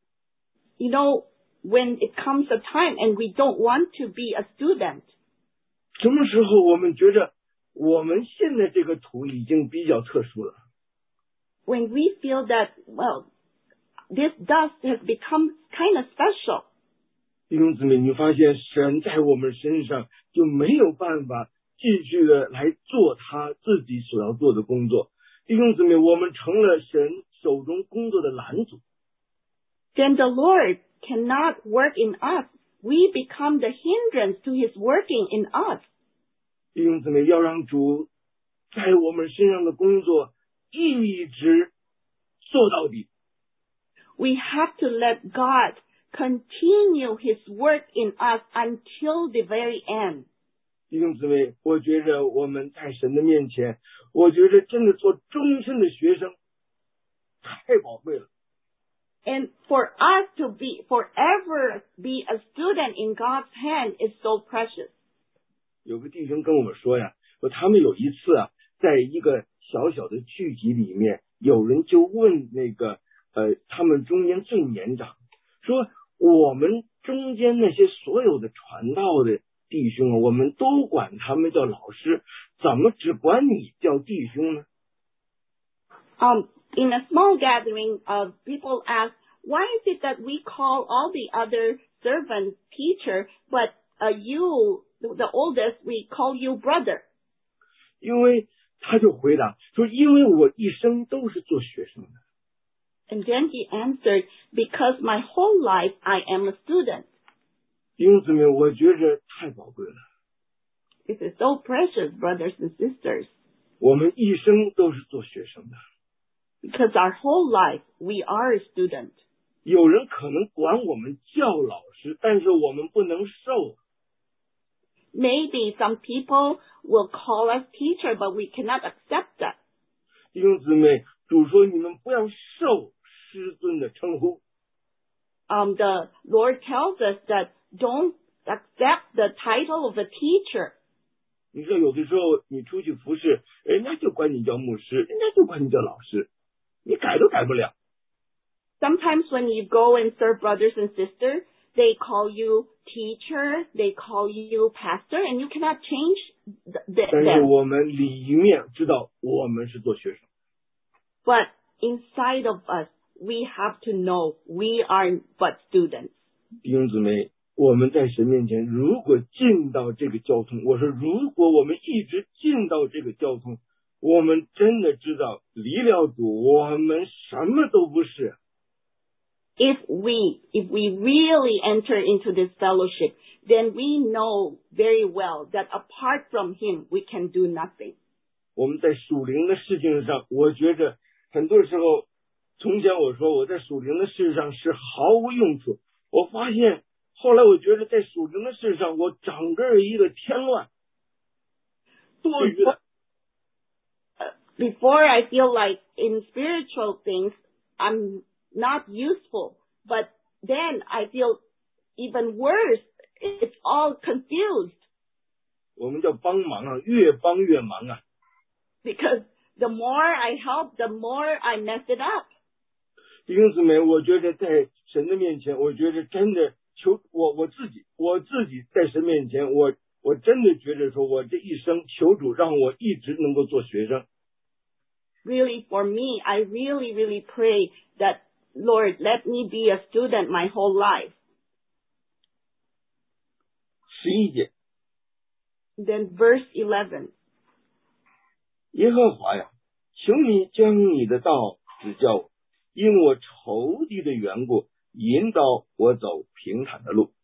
You know, when it comes a time and we don't want to be a student. 什么时候我们觉得我们现在这个途已经比较特殊了？ When we feel that, well, this dust has become kind of special. 弟兄姊妹，你发现神在我们身上就没有办法继续的来做他自己所要做的工作。弟兄姊妹，我们成了神手中工作的拦阻。 Then the Lord cannot work in us. We become the hindrance to His working in us. 弟兄姊妹，要让主在我们身上的工作一直做到底。 We have to let God continue His work in us until the very end. 弟兄姊妹，我觉着我们在神的面前，我觉着真的做终身的学生太宝贵了。 And for us to be forever be a student in God's hand is so precious. 有个弟兄跟我们说呀，说他们有一次啊，在一个小小的聚集里面，有人就问那个呃，他们中间最年长，说我们中间那些所有的传道的弟兄啊，我们都管他们叫老师，怎么只管你叫弟兄呢？ Um, in a small gathering, uh, people ask, why is it that we call all the other servants teacher, but uh, you, the oldest, we call you brother? 因为他就回答说，因为我一生都是做学生的。 And then he answered, because my whole life I am a student. 弟兄姊妹，我觉着太宝贵了。 This is so precious, brothers and sisters. 我们一生都是做学生的。 Because our whole life we are a student. 有人可能管我们叫老师，但是我们不能受。 Maybe some people will call us teacher, but we cannot accept that. 弟兄姊妹，主说你们不要受师尊的称呼。 Um, the Lord tells us that don't accept the title of a teacher. 你说有的时候你出去服侍，人家就管你叫牧师，人家就管你叫老师，你改都改不了。 Sometimes when you go and serve brothers and sisters, they call you teacher, they call you pastor, and you cannot change th- th- 但是 them. 我们里面知道我们是做学生。 But inside of us, we have to know we are but students. 弟兄姊妹，我们在神面前，如果进到这个交通，我说如果我们一直进到这个交通，我们真的知道离了主，我们什么都不是。 If we, if we really enter into this fellowship, then we know very well that apart from Him, we can do nothing. 我们在属灵的事情上，我觉着很多时候，从前我说我在属灵的事上是毫无用处，我发现后来我觉得在属灵的事上，我整个一个添乱，多余的。 Before I feel like in spiritual things, I'm not useful. But then I feel even worse. It's all confused. 我们叫帮忙啊，越帮越忙啊。 Because the more I help, the more I mess it up. 弟兄姊妹，我觉得在神的面前，我觉得真的求我我自己，我自己在神面前，我我真的觉得说，我这一生求主让我一直能够做学生。 Really, for me, I really, really pray that, Lord, let me be a student my whole life. 十一节。 Then verse eleven. 耶和华呀，求你将你的道指教我，因我仇敌的缘故，引导我走平坦的路。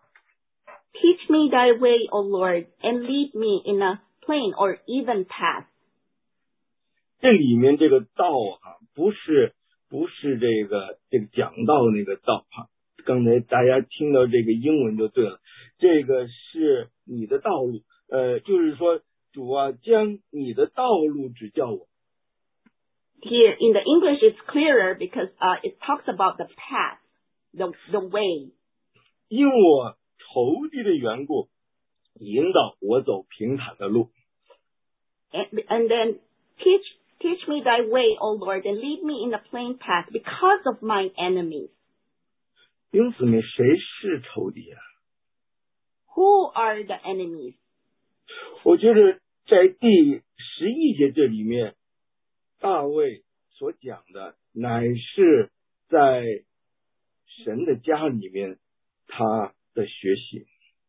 Teach me thy way, O Lord, and lead me in a plain or even path. 这里面这个道啊，不是不是这个这个讲道那个道哈，刚才大家听到这个英文就对了，这个是你的道路，呃，就是说主啊，将你的道路指教我。 Here in the English it's clearer because uh, it talks about the path, the the way. 因我仇敌的缘故，引导我走平坦的路。 And, and then teach teach me thy way, O Lord, and lead me in a plain path because of my enemies. 因此呢，谁是仇敌啊？ Who are the enemies? 我觉得在第十一节这里面，大卫所讲的乃是在神的家里面他的学习。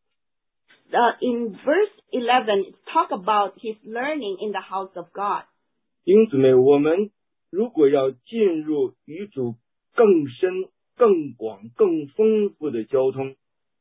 Uh, in verse eleven, it talk about his learning in the house of God. 因此呢，我们如果要进入与主更深、更广、更丰富的交通，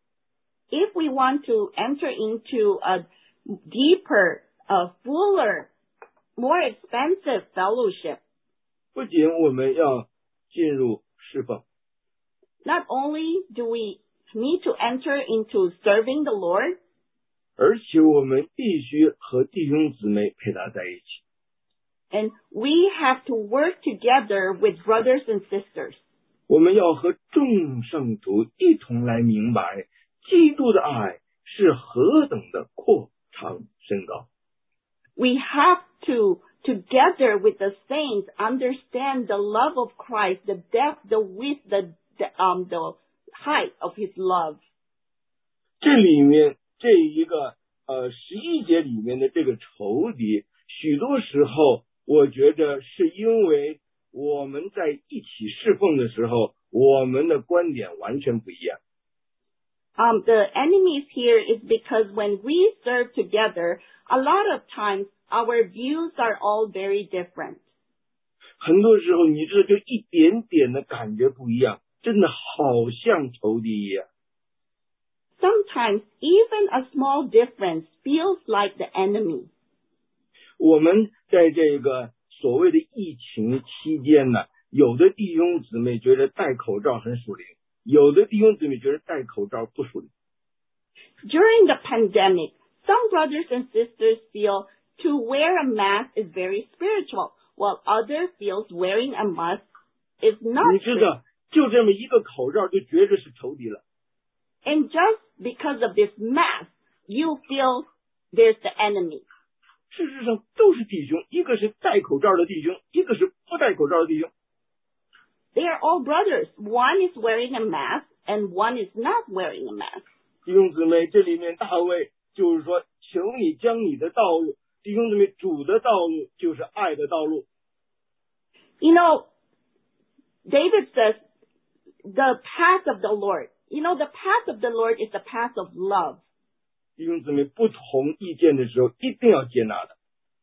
If we want to enter into a deeper, a fuller, more expensive fellowship, 不仅我们要进入侍奉， not only do we need to enter into serving the Lord, 而且我们必须和弟兄姊妹配搭在一起。 and we have to work together with brothers and sisters. 我们要和众圣徒一同来明白，基督的爱是何等的阔长深高。 We have to, together with the saints, understand the love of Christ, the depth, the width, the, the, um, the height of his love. 这里面这一个呃十一节里面的这个仇敌，许多时候我觉得是因为我们在一起侍奉的时候，我们的观点完全不一样。 Um, the enemies here is because when we serve together, a lot of times our views are all very different. 很多时候你这就一点点的感觉不一样，真的好像仇敌一样。 Sometimes even a small difference feels like the enemy. 我们在这个所谓的疫情期间呢，有的弟兄姊妹觉得戴口罩很属灵，有的弟兄姊妹觉得戴口罩不属灵。 During the pandemic, some brothers and sisters feel to wear a mask is very spiritual, while others feels wearing a mask is not 你知道，就这么一个口罩就觉着是仇敌了。 And just because of this mask, you feel there's the enemy. 事实上都是弟兄，一个是戴口罩的弟兄，一个是不戴口罩的弟兄。 They are all brothers. One is wearing a mask and one is not wearing a mask. 弟兄姊妹，这里面大卫就是说，求你将你的道路，弟兄姊妹，主的道路就是爱的道路。 You know, David says, the path of the Lord. You know, the path of the Lord is the path of love. 弟兄姊妹，不同意见的时候一定要接纳的。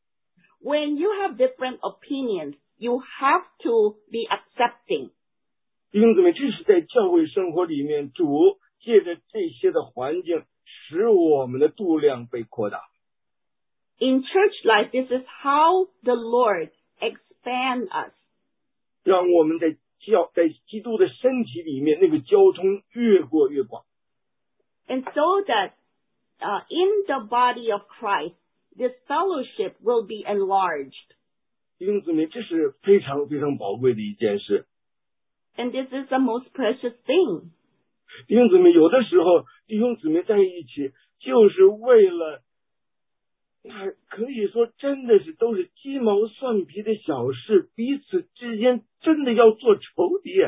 When you have different opinions, you have to be accepting. 弟兄姊妹，这是在教会生活里面，主借着这些的环境，使我们的度量被扩大。 In church life, this is how the Lord expands us. 让我们在教在基督的身体里面，那个交通越过越广。 And so that uh, in the body of Christ, this fellowship will be enlarged. 弟兄姊妹，这是非常非常宝贵的一件事。 And this is the most precious thing. 弟兄姊妹，有的时候弟兄姊妹在一起，就是为了，那可以说真的是都是鸡毛蒜皮的小事，彼此之间真的要做仇敌。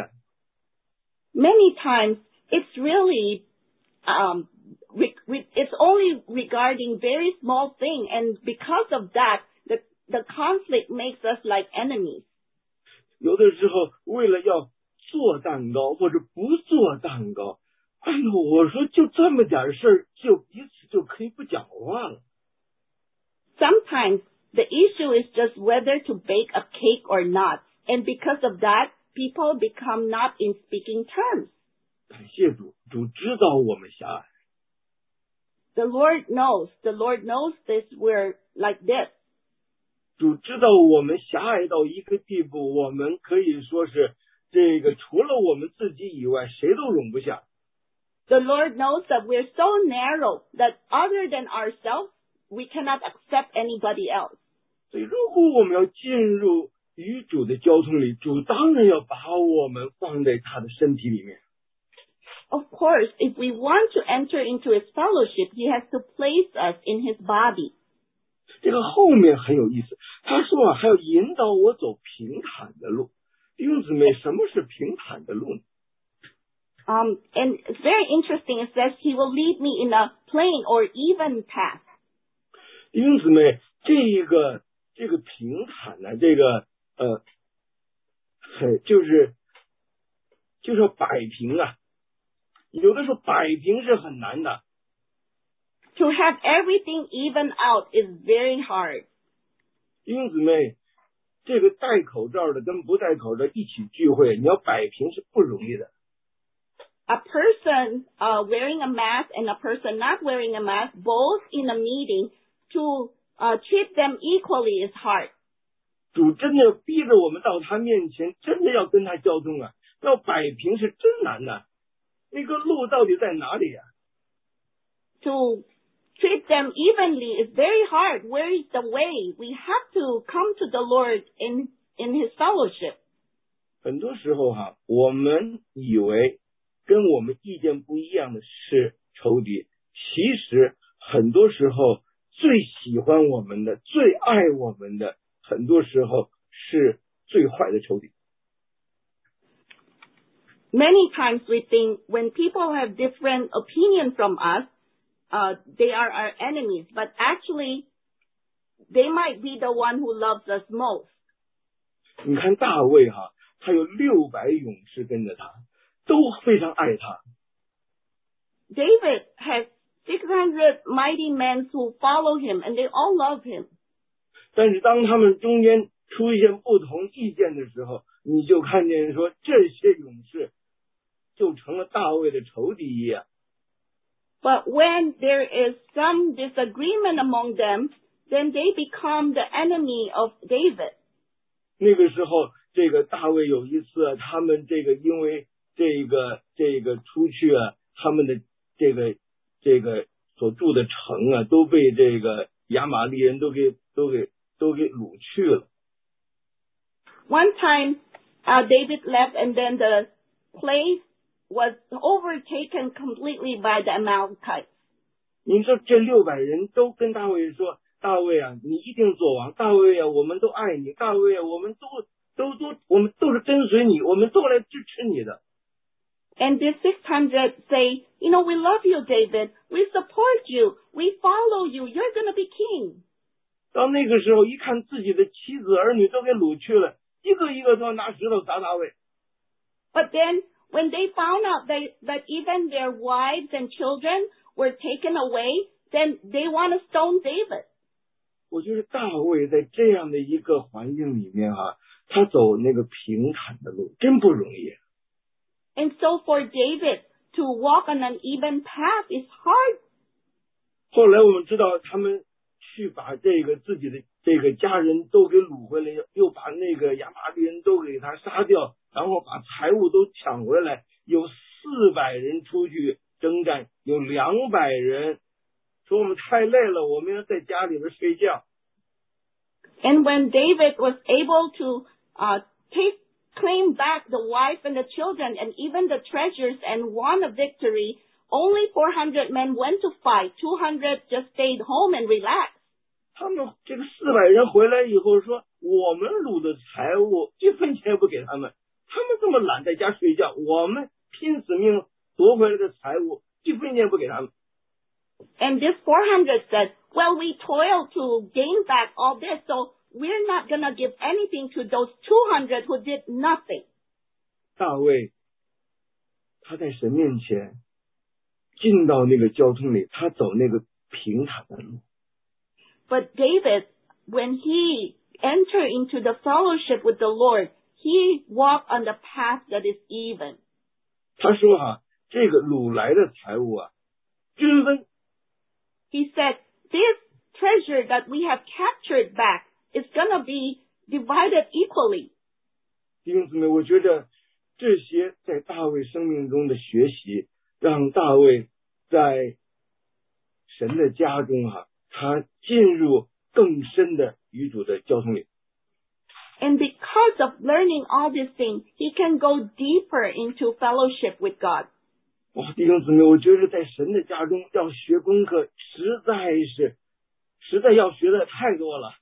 Many times, it's really, um, re- re- it's only regarding very small thing, and because of that, the the conflict makes us like enemies. 有的时候为了要做蛋糕或者不做蛋糕，哎呦，我说就这么点事儿，就彼此就可以不讲话了。 Sometimes the issue is just whether to bake a cake or not, and because of that, people become not in speaking terms. 感谢主，主知道我们狭隘。 The Lord knows, the Lord knows this, we're like this. 主知道我们狭隘到一个地步，我们可以说是这个除了我们自己以外，谁都容不下。 The Lord knows that we're so narrow that other than ourselves, we cannot accept anybody else. 所以如果我们要进入与主的交通里，主当然要把我们放在他的身体里面。 Of course, if we want to enter into his fellowship, he has to place us in his body. 这个后面很有意思，他说啊，还要引导我走平坦的路。弟兄姊妹，什么是平坦的路呢？ Um, and it's very interesting. It says he will lead me in a plain or even path. 弟兄姊妹，这一个这个平坦呢，这个呃，很就是就是要摆平啊。有的时候摆平是很难的。 To have everything even out is very hard. 弟兄姊妹，这个戴口罩的跟不戴口罩一起聚会，你要摆平是不容易的。 A person uh, wearing a mask and a person not wearing a mask, both in a meeting, to uh, treat them equally is hard. 主真的要逼着我们到他面前，真的要跟他交通啊！要摆平是真难的。那个路到底在哪里啊？ To treat them evenly is very hard. Where is the way? We have to come to the Lord in in His fellowship. 很多时候哈、啊，我们以为跟我们意见不一样的是仇敌，其实很多时候最喜欢我们的、最爱我们的，很多时候是最坏的仇敌。 Many times we think when people have different opinion from us, uh, they are our enemies, but actually they might be the one who loves us most. 你看大卫哈，他有六百勇士跟着他，都非常爱他。 David has six hundred mighty men who follow him, and they all love him. 但是当他们中间出现不同意见的时候，你就看见说这些勇士就成了大卫的仇敌一样。 But when there is some disagreement among them, then they become the enemy of David. 那个时候，这个大卫有一次，他们这个因为这个这个出去啊，他们的这个这个所住的城啊，都被这个亚玛力人都给都给都给掳去了。 One time, uh, David left, and then the place was overtaken completely by the Amalekites. 你说这六百人都跟大卫说：“大卫啊，你一定做王！大卫啊，我们都爱你！大卫啊，我们都都都我们都是跟随你，我们都来支持你的。” And the six hundred say, you know, we love you, David. We support you. We follow you. You're going to be king. 到那个时候，一看自己的妻子儿女都给掳去了，一个一个都要拿石头砸大卫。 But then, when they found out that, that even their wives and children were taken away, then they want to stone David. 我觉得大卫在这样的一个环境里面哈、啊，他走那个平坦的路真不容易。 And so for David to walk on an even path is hard. 后来我们知道他们去把这个自己的这个家人都给掳回来，又把那个亚玛力人都给他杀掉，然后把财物都抢回来，有四百人出去征战，有两百人说我们太累了，我们要在家里边睡觉。 And when David was able to uh, take claim back the wife and the children and even the treasures and won a victory, only four hundred men went to fight. two hundred just stayed home and relaxed. 他们这个四百人回来以后说，我们掳的财物一分钱也不给他们，他们这么懒在家睡觉，我们拼死命夺回来的财物一分钱也不给他们。 And this four hundred said, well, we toiled to gain back all this, so we're not going to give anything to those two hundred who did nothing. 大卫他在神面前进到那个交通里，他走那个平坦的路。 But David, when he entered into the fellowship with the Lord, he walked on the path that is even. 他说啊，这个掳来的财物啊，均分。 He said, this treasure that we have captured back is going to be divided equally. 弟兄姊妹，我觉得这些在大卫生命中的学习，让大卫在神的家中啊，他进入更深的与主的交通里。 And because of learning all these things, he can go deeper into fellowship with God. 哇，弟兄姊妹，我觉得在神的家中要学功课，实在是，实在要学的太多了。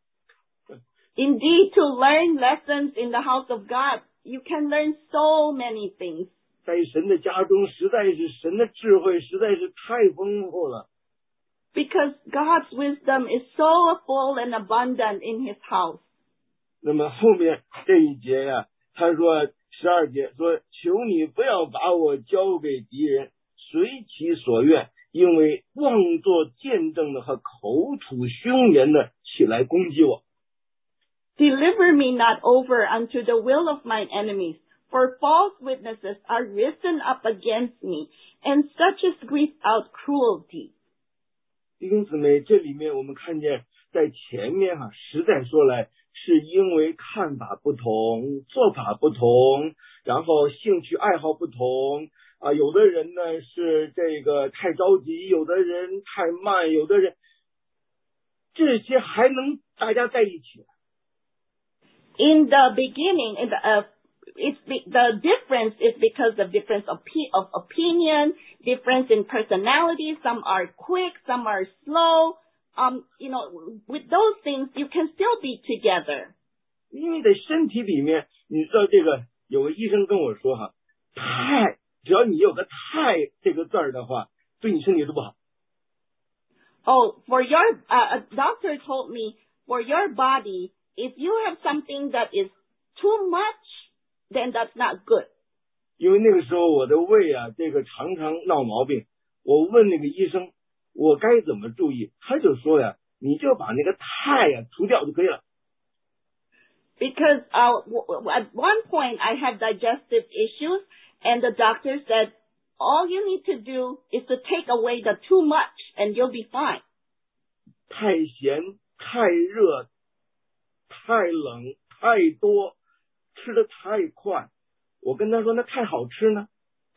Indeed, to learn lessons in the house of God, you can learn so many things. 在神的家中，实在是神的智慧实在是太丰富了。 Because God's wisdom is so full and abundant in His house. 那么后面这一节呀、啊，他说十二节说，求你不要把我交给敌人，随其所愿，因为妄作见证的和口吐凶言的起来攻击我。 Deliver me not over unto the will of mine enemies, for false witnesses are risen up against me, and such as breathe out cruelty. 弟兄姊妹，这里面我们看见在前面哈、啊，实在说来，是因为看法不同，做法不同，然后兴趣爱好不同啊。有的人呢是这个太着急，有的人太慢，有的人这些还能大家在一起。 In the beginning, in the, uh, it's the, the difference is because of difference of, of opinion, difference in personality. Some are quick, some are slow. Um, you know, with those things, you can still be together. 因为在身体里面，你知道这个有个医生跟我说哈，太，只要你有个太这个字儿的话，对你身体都不好。 Oh, for your, uh, a doctor told me, for your body, if you have something that is too much, then that's not good. 因为那个时候我的胃啊，这个常常闹毛病，我问那个医生，我该怎么注意？他就说呀，你就把那个太呀除掉就可以了。 Because uh, w- at one point I had digestive issues, and the doctor said, all you need to do is to take away the too much, and you'll be fine. 太咸、太热、太冷、太多，吃得太快。我跟他说，那太好吃呢？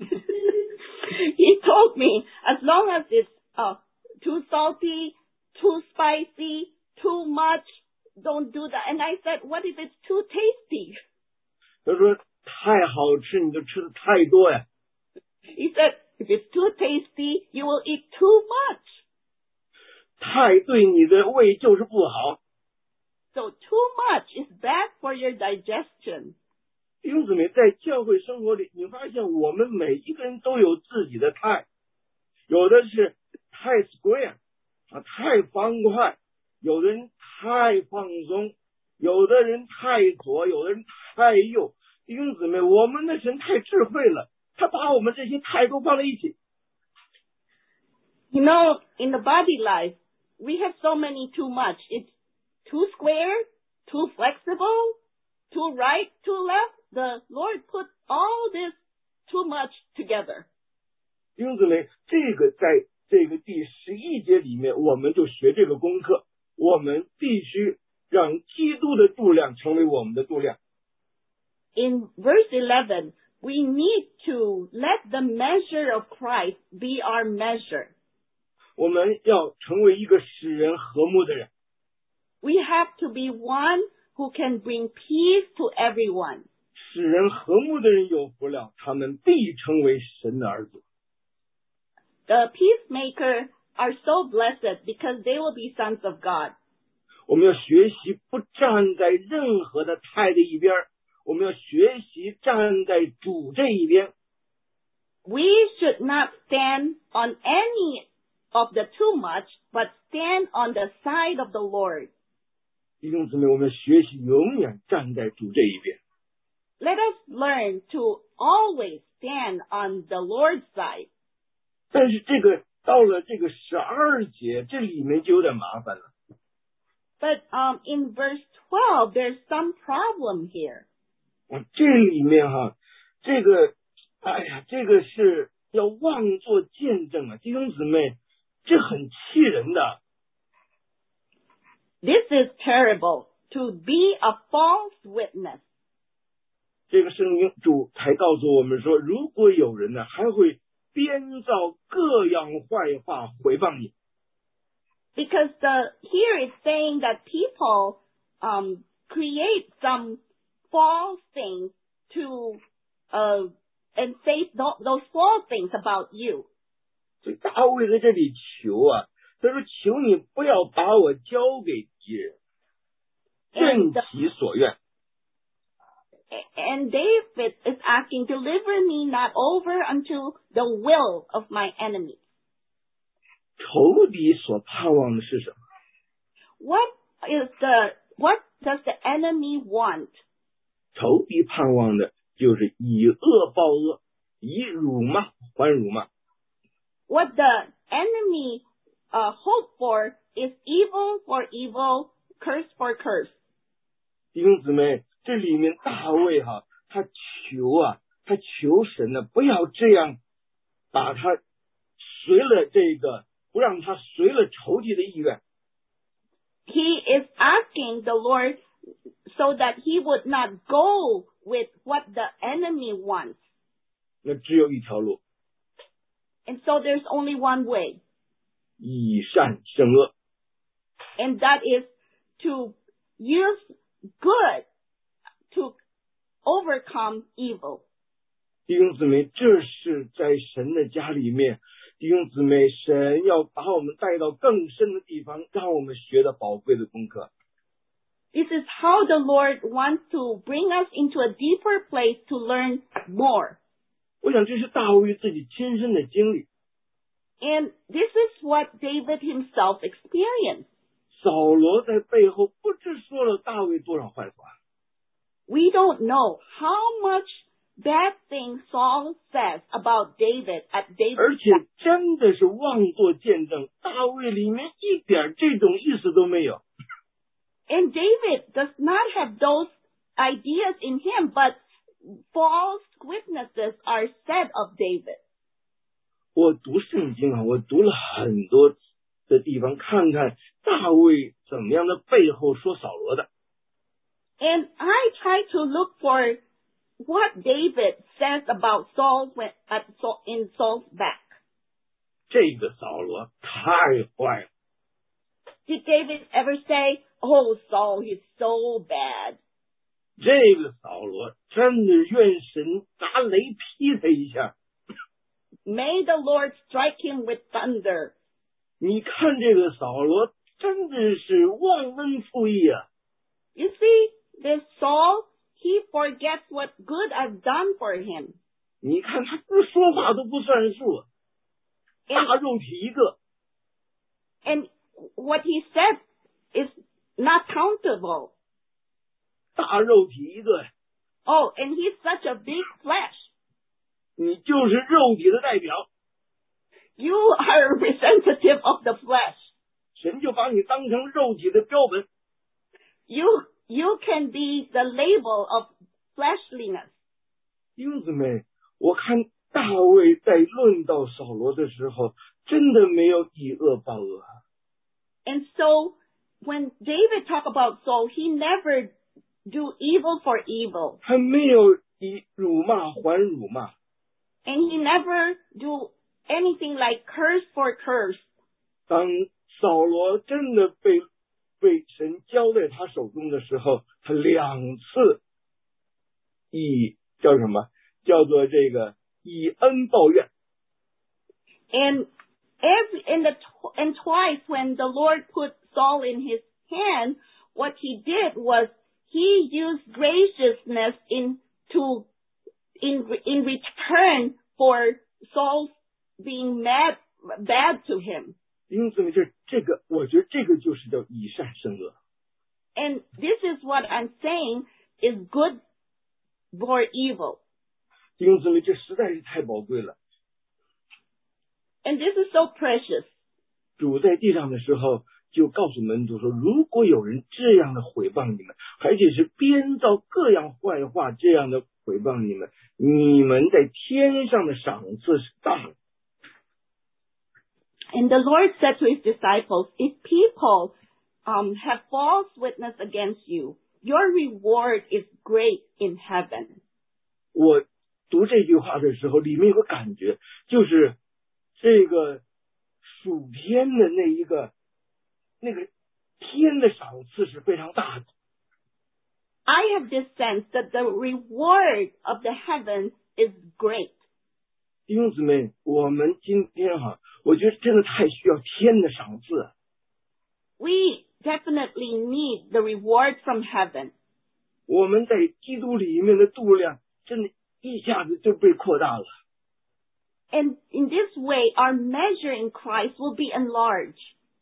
He told me, as long as it's uh, too salty, too spicy, too much, don't do that. And I said, what if it's too tasty? 他说太好吃，你就吃的太多呀。 He said, if it's too tasty, you will eat too much. 太对你的胃就是不好。 So too much is bad for your digestion. 弟兄姊妹，在教会生活里，你发现我们每一个人都有自己的态，有的是太 square 啊，太方块，有的人太放松，有的人太左，有的人太右。弟兄姊妹，我们的神太智慧了，他把我们这些态都放在一起。 You know, in the body life, we have so many too much. It's too square, too flexible, too right, too left. The Lord put all this too much together. 弟兄姊妹，这个在这个第十一节里面，我们就学这个功课。 我们必须让基督的度量成为我们的度量。 In verse eleven, we need to let the measure of Christ be our measure. 我们要成为一个使人和睦的人。 We have to be one who can bring peace to everyone. 使人和睦的人有福了，他们必成为神的儿子。 The peacemakers are so blessed because they will be sons of God. 我们要学习不站在任何的态的一边，我们要学习站在主这一边。 We should not stand on any of the too much, but stand on the side of the Lord. 弟兄姊妹，我们学习永远站在主这一边。 Let us learn to always stand on the Lord's side. 但是这个到了这个十二节，这里面就有点麻烦了。 But um, in verse twelve, there's some problem here. 啊，这里面哈，这个，哎呀，这个是要妄作见证啊，弟兄姊妹，这很气人的。 This is terrible, to be a false witness. 这个圣经主还告诉我们说，如果有人呢，还会编造各样坏话回谤你。 Because the here it's saying that people um, create some false things to uh, and say th- those false things about you. 所以大卫在这里求啊，他说：“求你不要把我交给敌人，任其所愿。” And David is asking, deliver me not over unto the will of my enemies. 仇敌所盼望的是什么？ What is the what does the enemy want? 仇敌盼望的就是以恶报恶，以辱骂还辱骂。 What the enemy uh, hope for is evil for evil, curse for curse. 弟兄姊妹，这里面大卫哈，他求啊，他求神呢，不要这样把他随了这个，不让他随了仇敌的意愿。 He is asking the Lord so that he would not go with what the enemy wants. 那只有一条路。 And so there's only one way. 以善胜恶。 And that is to use good to overcome evil. 弟兄姊妹，这是在神的家里面，弟兄姊妹，神要把我们带到更深的地方，让我们学到宝贵的功课。 This is how the Lord wants to bring us into a deeper place to learn more. 我想这是大卫自己亲身的经历。 And this is what David himself experienced. 扫罗在背后不知说了大卫多少坏话。 We don't know how much bad things Saul says about David at David's 而且真的是妄作见证，大卫里面一点这种意思都没有。 And David does not have those ideas in him, but false witnesses are said of David. 我读圣经啊，我读了很多的地方，看看大卫怎么样的背后说扫罗的。 And I try to look for what David says about Saul when, at Saul, in Saul's back. 这个扫罗太坏了。 Did David ever say, "Oh, Saul, he's so bad"? 这个扫罗真的愿神拿雷劈他一下。 May the Lord strike him with thunder. 你看这个扫罗真的是忘恩负义啊。 You see, this Saul, he forgets what good I've done for him. 你看他不说话都不算数，大肉体一个。 And what he said is not countable. 大肉体一个。 Oh, and he's such a big flesh. 你就是肉体的代表。 You are a representative of the flesh. 神就把你当成肉体的标本。 You, you can be the label of fleshliness. 弟兄姊妹，我看大卫在论到扫罗的时候，真的没有以恶报恶。 And so, when David talked about Saul, he never do evil for evil. 他没有以辱骂还辱骂。 And he never do anything like curse for curse. 当扫罗真的被被神交在他手中的时候，他两次以叫什么？叫做这个以恩报怨。 And every and the and twice when the Lord put Saul in his hand, what he did was he used graciousness in to in in return for Saul being mad bad to him. 因此呢，这这个我觉得这个就是叫以善胜恶。 And this is what I'm saying is good for evil. 因此呢，这实在是太宝贵了。 And this is so precious. 主在地上的时候就告诉门徒说，如果有人这样的毁谤你们，而且是编造各样坏话这样的毁谤你们，你们在天上的赏赐是大的。 And the Lord said to his disciples, if people um, have false witness against you, your reward is great in heaven. 我读这句话的时候，里面有个感觉，就是这个属天的那一个那个天的赏赐是非常大的。 I have this sense that the reward of the heavens is great. 弟兄姊妹，我们今天哈，我觉得真的太需要天的赏赐。 We definitely need the reward from heaven. 我们在基督里面的度量，真的一下子就被扩大了。 And in this way, our measure in Christ will be enlarged.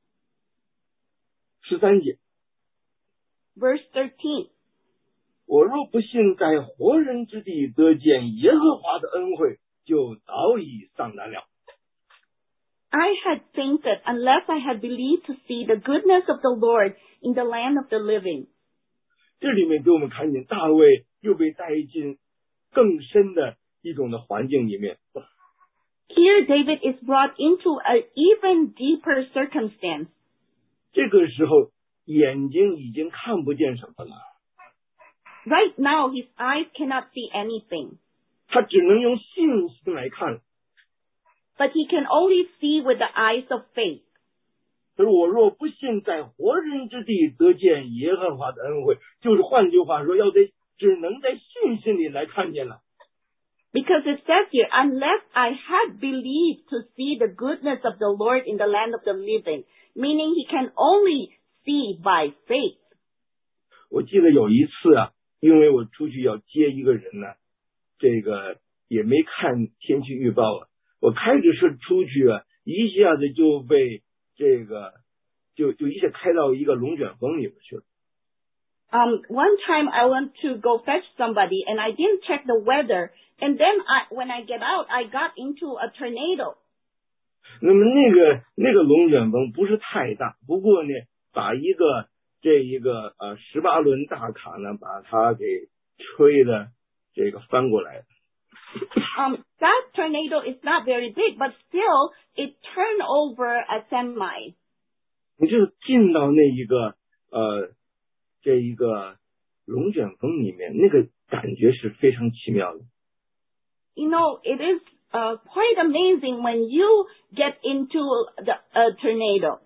十三节 Verse thirteen. 我若不信在活人之地得见耶和华的恩惠，就早已丧胆了。 I had fainted unless I had believed to see the goodness of the Lord in the land of the living. 这里面给我们看见大卫又被带进更深的一种的环境里面。 Here David is brought into an even deeper circumstance. 这个时候眼睛已经看不见什么了。 Right now his eyes cannot see anything. 他只能用信心来看。 But he can only see with the eyes of faith. 他说我若不信在活人之地得见耶和华的恩惠，就是换句话说，要在只能在信心里来看见了。 Because it says here, unless I had believed to see the goodness of the Lord in the land of the living, meaning he can only see by faith. 我记得有一次啊，因为我出去要接一个人呢，这个也没看天气预报啊，我开着车出去啊，一下子就被这个就就一下开到一个龙卷风里面去了。 Um, one time I went to go fetch somebody and I didn't check the weather, and then I, when I get out, I got into a tornado. 那么那个那个龙卷风不是太大，不过呢，把一个这一个呃十八轮大卡呢，把它给吹的这个翻过来。 Um, that tornado is not very big, but still it turned over a semi. 你就是进到那一个呃这一个龙卷风里面，那个感觉是非常奇妙的。 You know, it is uh, quite amazing when you get into the a tornado.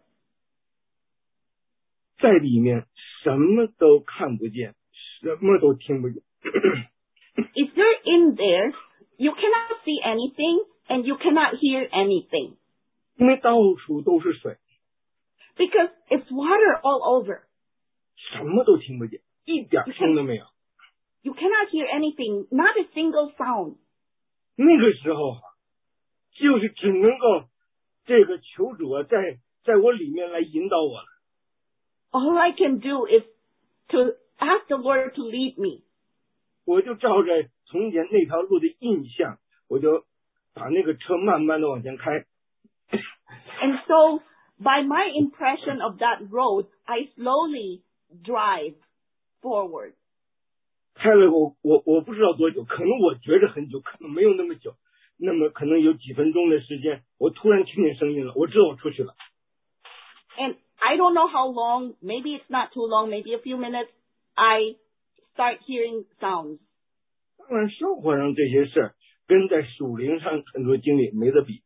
在里面什么都看不见，什么都听不见。 If you're in there, you cannot see anything and you cannot hear anything. 因为到处都是水。 Because it's water all over. 什么都听不见，一点声都没有。 You cannot hear anything, not a single sound. 那个时候就是只能够这个求主啊，在在我里面来引导我了。 All I can do is to ask the Lord to lead me. 我就照着从前那条路的印象，我就把那个车慢慢的往前开。 And so, by my impression of that road, I slowly drive forward. 开了我我我不知道多久，可能我觉着很久，可能没有那么久，那么可能有几分钟的时间，我突然听见声音了，我知道我出去了。 And I don't know how long, maybe it's not too long, maybe a few minutes, I start hearing sounds. 当然，生活上这些事儿跟在属灵上很多经历没得比。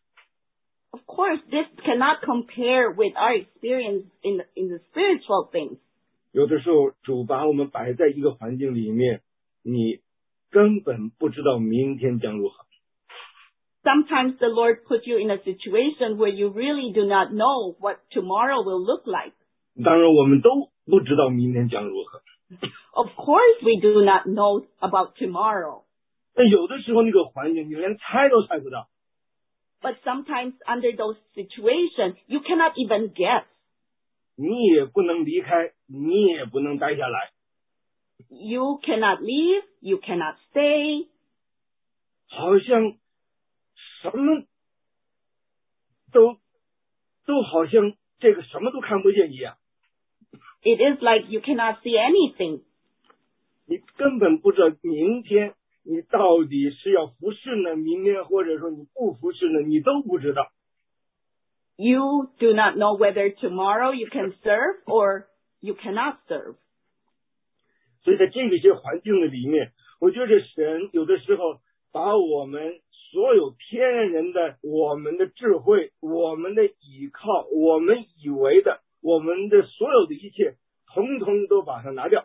Of course, this cannot compare with our experience in the, in the spiritual things. 有的时候，主把我们摆在一个环境里面，你根本不知道明天将如何。 Sometimes the Lord puts you in a situation where you really do not know what tomorrow will look like. 当然，我们都不知道明天将如何。 Of course, we do not know about tomorrow. 但有的时候，那个环境你连猜都猜不到。 But sometimes under those situations, you cannot even guess. 你也不能离开，你也不能待下来。 You cannot leave, you cannot stay. 好像什么都都好像这个什么都看不见一样。 It is like you cannot see anything. 你根本不知道明天你到底是要服侍呢，明天或者说你不服侍呢，你都不知道。 You do not know whether tomorrow you can serve or you cannot serve. 所以在这些环境的里面，我觉得神有的时候把我们所有天然的、我们的智慧、我们的倚靠、我们以为的、我们的所有的一切，统统都把它拿掉。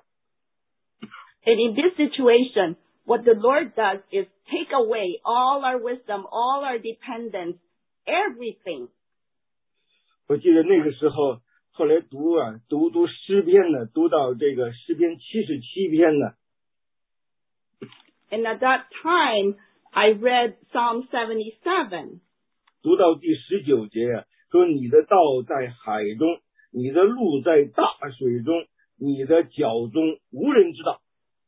And in this situation, what the Lord does is take away all our wisdom, all our dependence, everything. 我记得那个时候，后来读啊，读读诗篇呢，读到这个诗篇七十七篇呢。 And at that time, I read Psalm seventy-seven. 读到第十九节啊，说你的道在海中，你的路在大水中，你的脚中无人知道。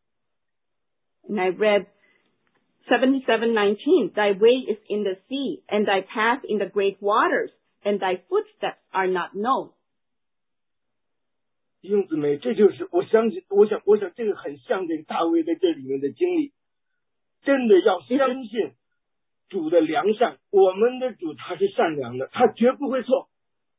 And I read seventy-seven nineteen. Thy way is in the sea, and thy path in the great waters, and thy footsteps are not known. 弟兄姊妹，这就是我相信，我想，我想这个很像这个大卫在这里面的经历。真的要相信主的良善，我们的主他是善良的，他绝不会错。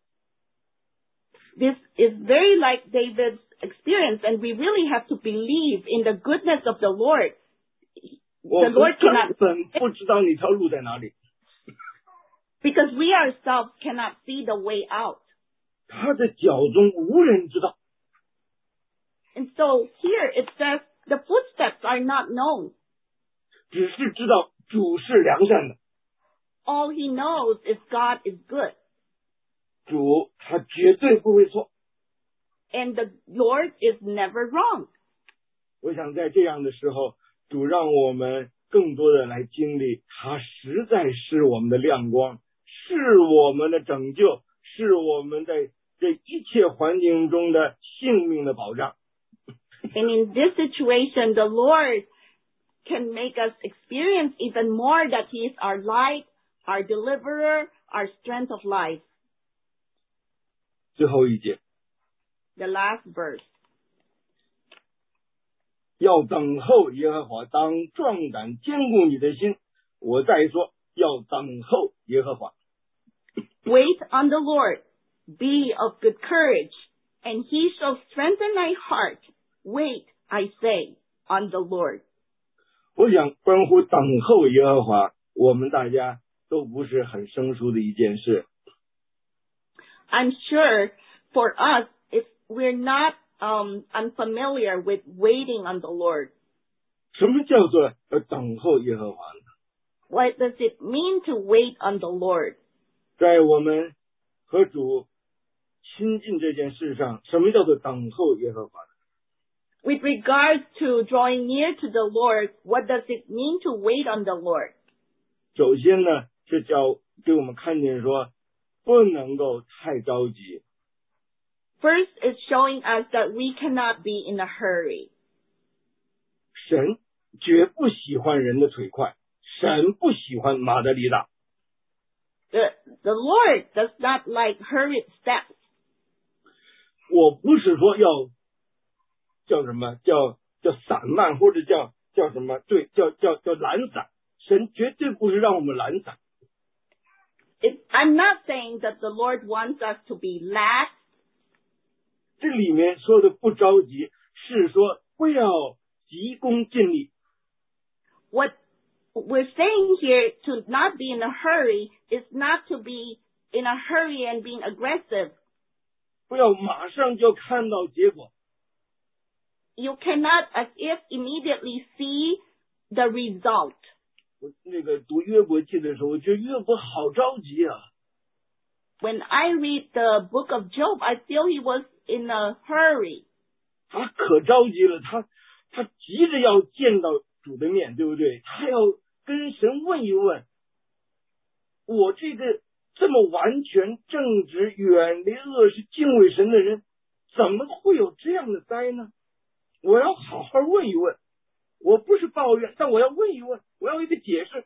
This is very like David's experience, and we really have to believe in the goodness of the Lord. The Lord cannot 根本不知道那条路在哪里， because we ourselves cannot see the way out. 他的脚中无人知道。 And so here it says the footsteps are not known. 只是知道主是良善的。 All he knows is God is good. 主他绝对不会错。 And the Lord is never wrong. 我想在这样的时候，主让我们更多的来经历，他实在是我们的亮光，是我们的拯救，是我们在这一切环境中的性命的保障。 And in this situation, the Lord can make us experience even more that he is our light, our deliverer, our strength of life. 最后一节， The last verse. 要等候耶和华，当壮胆坚固你的心。我再说，要等候耶和华。 Wait on the Lord, be of good courage, and he shall strengthen thy heart. Wait, I say, on the Lord. 我想关乎等候耶和华，我们大家都不是很生疏的一件事。 I'm sure for us, if we're not um, unfamiliar with waiting on the Lord. 什么叫做要等候耶和华呢？ What does it mean to wait on the Lord? 在我们和主亲近这件事上，什么叫做等候耶和华呢？ With regards to drawing near to the Lord, what does it mean to wait on the Lord? 首先呢，是叫给我们看见说，不能够太着急。 First, it's showing us that we cannot be in a hurry. 神绝不喜欢人的腿快，神不喜欢马的力大。 The, the Lord does not like hurried steps. 我不是说要叫什么叫叫散漫，或者叫叫什么对叫叫叫懒散。神绝对不是让我们懒散。 It, I'm not saying that the Lord wants us to be lax 这里面说的不着急，是说不要急功近利。 What we're saying here, to not be in a hurry, is not to be in a hurry and being aggressive. 不要马上就看到结果。 You cannot as if immediately see the result. 我那个读约伯记的时候，我觉得约伯好着急啊。 When I read the book of Job, I feel he was in a hurry. 他可着急了，他他急着要见到主的面，对不对？他要跟神问一问，我这个这么完全正直、远离恶事、敬畏神的人，怎么会有这样的灾呢？我要好好问一问。我不是抱怨，但我要问一问，我要一个解释。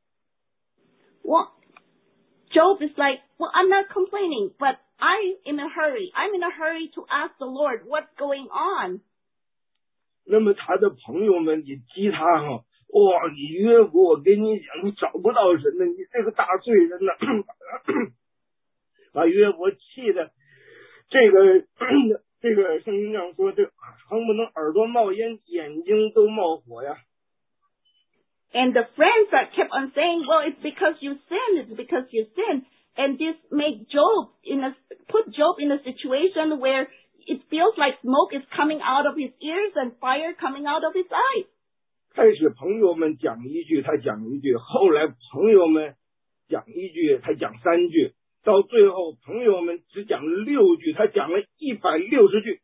Well, Job is like, well, I'm not complaining, but I'm in a hurry. I'm in a hurry to ask the Lord what's going on. 那么他的朋友们也激他哈，哇，你约伯，我跟你讲，你找不到神的，你这个大罪人呢，把约伯气的，这个这个圣经上说，这恨不能耳朵冒烟，眼睛都冒火呀。 And the friends that kept on saying, well, it's because you sin, it's because you sin. And this made Job in a, put Job in a situation where it feels like smoke is coming out of his ears and fire coming out of his eyes. 开始朋友们讲一句，他讲一句，后来朋友们讲一句，他讲三句，到最后朋友们只讲了六句，他讲了一百六十句。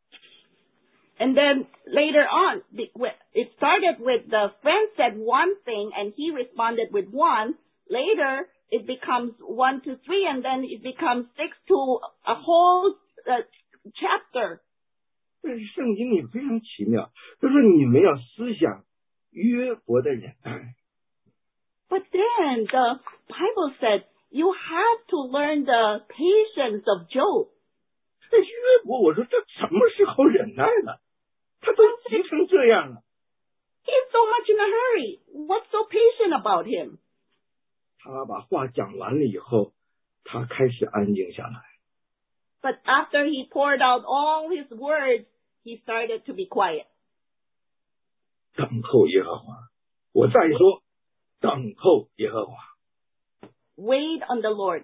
And then later on, it started with the friend said one thing and he responded with one. Later, it becomes one to three, and then it becomes six to a whole uh, chapter. 但是圣经里非常奇妙，他说你们要思想约伯的忍耐。 But then the Bible said you have to learn the patience of Job. 这约伯，我说这什么时候忍耐了？他都急成这样了。 He's so much in a hurry. What's so patient about him? 他把话讲完了以后，他开始安静下来。 But after he poured out all his words, he started to be quiet. 等候耶和华。我再说，等候耶和华。 Wait on the Lord.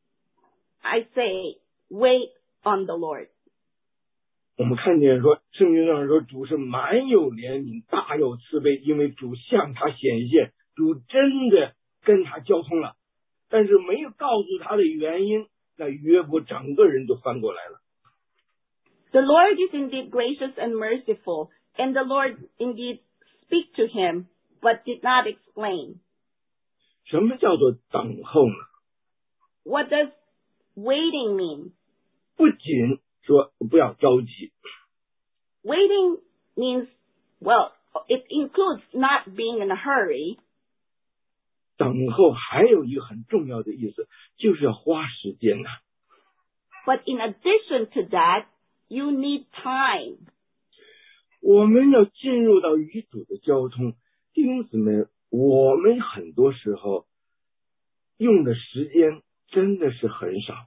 I say, wait on the Lord. 我们看见说，圣经上说主是满有怜悯，大有慈悲，因为主向他显现，主真的跟他交通了，但是没有告诉他的原因，那约伯整个人都翻过来了。 The Lord is indeed gracious and merciful, and the Lord indeed speak to him, but did not explain. 什么叫做等候呢？ What does waiting mean? 不仅说不要着急。 Waiting means, well, it includes not being in a hurry. 等候还有一个很重要的意思，就是要花时间呐、啊。 But in addition to that, you need time. 我们要进入到与主的交通，弟兄姊妹，我们很多时候用的时间真的是很少。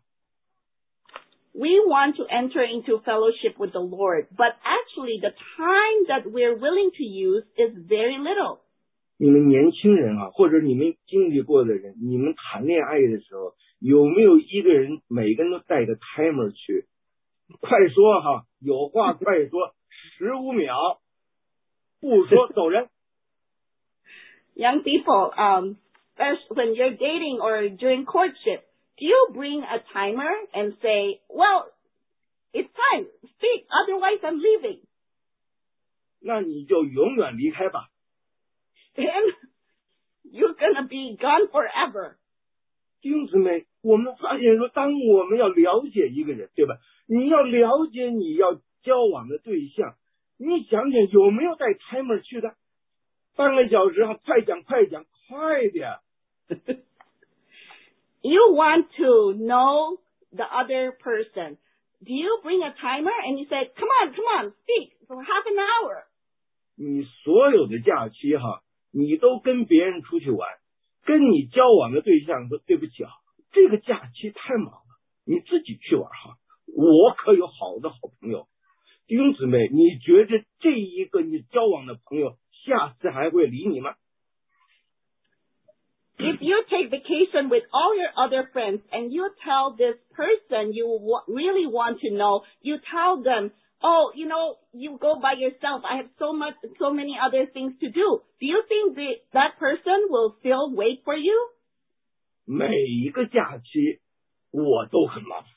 We want to enter into fellowship with the Lord, but actually the time that we're willing to use is very little. 你们年轻人啊，或者你们经历过的人，你们谈恋爱的时候，有没有一个人每个人都带个 timer 去？快说哈，有话快说，十五秒，不说走人。 Young people, um, especially when you're dating or during courtship, do you bring a timer and say, well, it's time, speak, otherwise I'm leaving? 那你就永远离开吧。 Then you're gonna be gone forever. 弟兄姊妹，我们发现说，当我们要了解一个人，对吧？你要了解你要交往的对象，你想想有没有带 timer 去的？半个小时哈，快讲快讲，快点。 You want to know the other person. Do you bring a timer and you say, come on, come on, speak for half an hour? 你所有的假期哈，你都跟别人出去玩，跟你交往的对象说对不起啊，这个假期太忙了，你自己去玩哈， 我可有好的好朋友。弟兄姊妹，你觉得这一个你交往的朋友下次还会理你吗？ If you take vacation with all your other friends and you tell this person you w- really want to know, you tell them, oh, you know, you go by yourself. I have so much, so many other things to do. Do you think the, that person will still wait for you? 每一个假期我都很忙。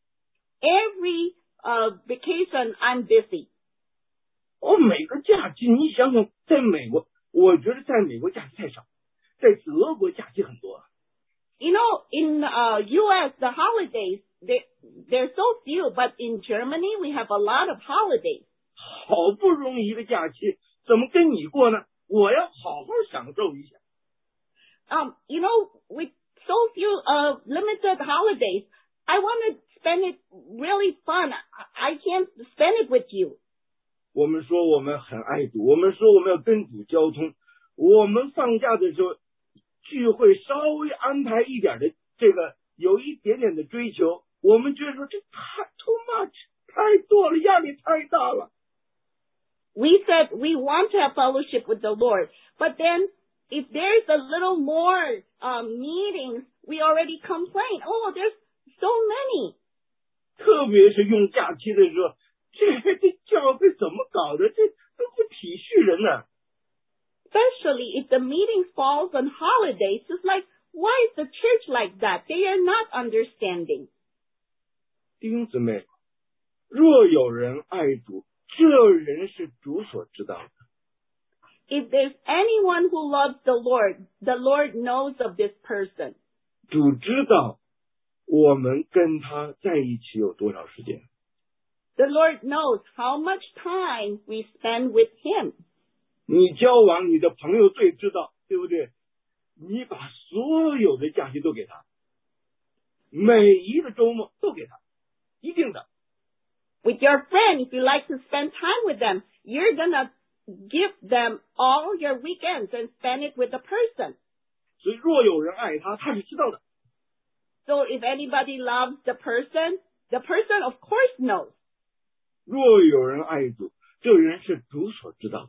Every uh, vacation, I'm busy. 我每个假期，你想想，在美国，我觉得在美国假期太少，在德国假期很多。 You know, in uh, U S, the holidays, they, they're so few, but in Germany, we have a lot of holidays. 好不容易一个假期，怎么跟你过呢？我要好好享受一下。 Um, you know, with so few uh, limited holidays, I want to spend it really fun. I, I can't spend it with you. 我们说我们很爱主，我们说我们要跟主交通，我们放假的时候聚会稍微安排一点的这个有一点点的追求，我们觉得说这太 too much 太多了，压力太大了。 We said we want to have fellowship with the Lord, but then if there's a little more um, meetings, we already complain. Oh, there's so many. 特别是用假期的时候，这这教会怎么搞的？这都不体恤人呢、啊。 Especially if the meeting falls on holidays, it's like, why is the church like that? They are not understanding. 弟兄姊妹，若有人爱主，这人是主所知道的。 If there's anyone who loves the Lord, the Lord knows of this person. 主知道我们跟他在一起有多少时间。 The Lord knows how much time we spend with Him. 你交往你的朋友最知道，对不对？你把所有的假期都给他，每一个周末都给他，一定的。 With your friend, if you like to spend time with them, you're gonna give them all your weekends and spend it with the person. 所以若有人爱他，他是知道的。 So if anybody loves the person, the person of course knows. 若有人爱主，这人是主所知道。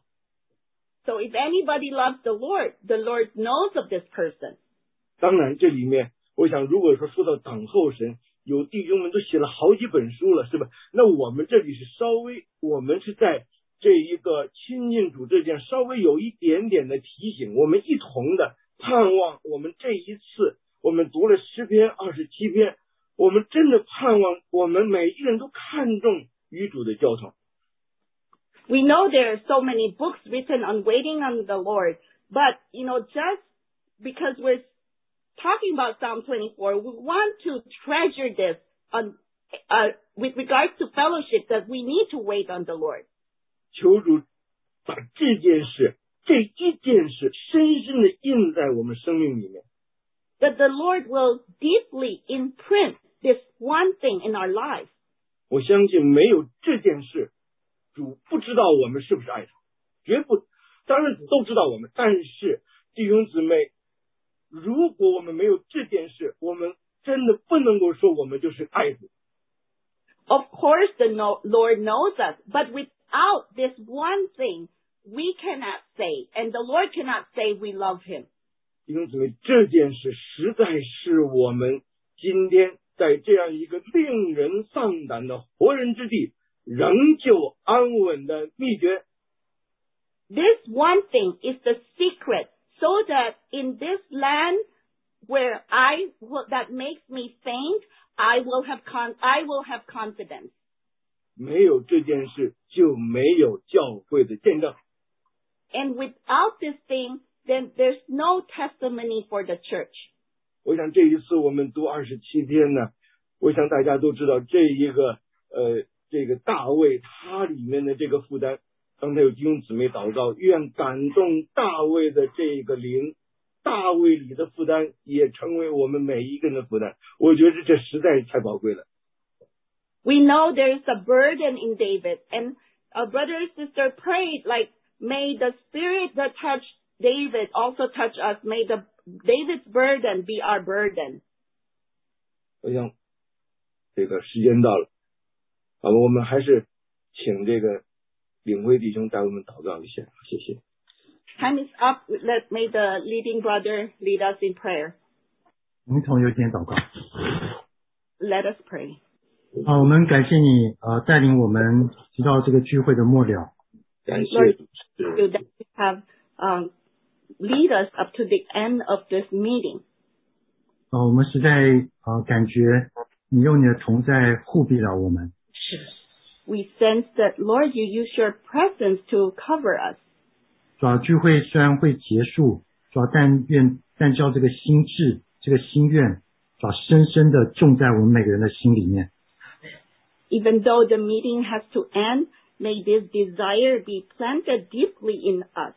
So if anybody loves the Lord, the Lord knows of this person. 当然，这里面我想，如果说说到等候神，有弟兄们都写了好几本书了，是吧？那我们这里是稍微，我们是在这一个亲近主这件稍微有一点点的提醒，我们一同的盼望，我们这一次我们读了诗篇二十七篇，我们真的盼望我们每一个人都看重与主的交通。 We know there are so many books written on waiting on the Lord, but, you know, just because we're talking about Psalm twenty-four, we want to treasure this on, uh, with regards to fellowship, that we need to wait on the Lord. 求主把这件事，这一件事深深的印在我们生命里面。 That the Lord will deeply imprint this one thing in our lives. 我相信没有这件事，主不知道我们是不是爱他，绝不，当然主都知道我们，但是弟兄姊妹，如果我们没有这件事，我们真的不能够说我们就是爱主。 Of course the no- Lord knows us, but without this one thing, we cannot say, and the Lord cannot say we love Him. 弟兄姊妹，这件事实在是我们今天在这样一个令人丧胆的活人之地，仍旧安稳的秘诀。 This one thing is the secret, so that in this land where I that makes me faint, I will have con- I will have confidence. 没有这件事，就没有教会的见证。 And without this thing, then there's no testimony for the church. 我想这一次我们读二十七篇呢，我想大家都知道这一个呃这个大卫他里面的这个负担。刚才有弟兄姊妹祷告，愿感动大卫的这个灵，大卫里的负担也成为我们每一个人的负担。我觉得这实在是太宝贵了。 We know there is a burden in David, and a brother and sister prayed like, may the spirit that touched David also touch us. May the David's burden be our burden. 我想这个时间到了， 好了，我们还是请这个领会弟兄带我们祷告一下，谢谢。 Time is up. Let may the leading brother lead us in prayer. 我们同有点祷告。 Let us pray. 好，我们感谢你呃带领我们直到这个聚会的末了。 感谢 Lord, you that you have um, lead us up to the end of this meeting. 呃，我们实在呃感觉你用你的同在护庇了我们。 We sense that, Lord, you use your presence to cover us. 主要聚会虽然会结束，主要但愿但叫这个心志、这个心愿，主要深深的种在我们每个人的心里面。 Even though the meeting has to end, may this desire be planted deeply in us.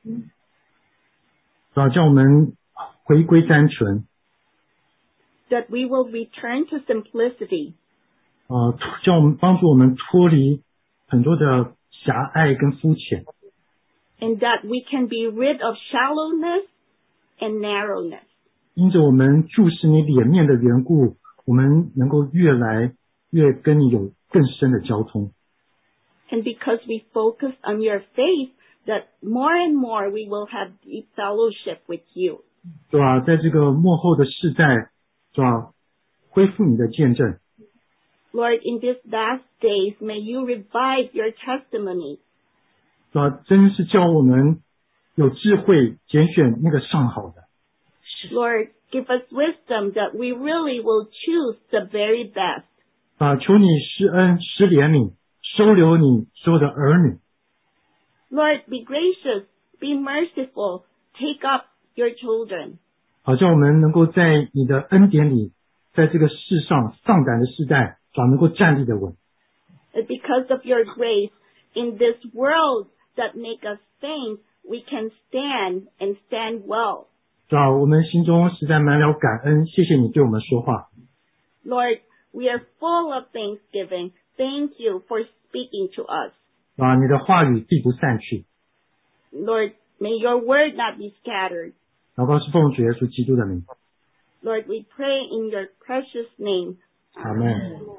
主要叫我们回归单纯。 That we will return to simplicity. 呃，叫我们帮助我们脱离很多的狭隘跟肤浅。 And that we can be rid of shallowness and narrowness. 因着我们注视你脸面的缘故，我们能够越来越跟你有更深的交通。 And because we focus on your face, that more and more we will have deep fellowship with you. 对吧？在这个末后的世代，是吧？恢复你的见证。 Lord, in these last days, may you revive your testimony. 是吧？真是叫我们有智慧拣选那个上好的。 Lord, give us wisdom that we really will choose the very best. 啊，求你施恩施怜悯，收留你所有的儿女。 Lord, be gracious, be merciful, take up your children. 好叫我们能够在你的恩典里，在这个世上丧胆的世代，早能够站立的稳。 Because of your grace, in this world that make us faint, we can stand and stand well. 是吧？我们心中实在满了感恩，谢谢你对我们说话。 Lord, we are full of thanksgiving. Thank you for speaking to us. 啊，你的话语必不散去。 Lord, may your word not be scattered. 祷告是奉主耶稣基督的名。 Lord, we pray in your precious name. Amen.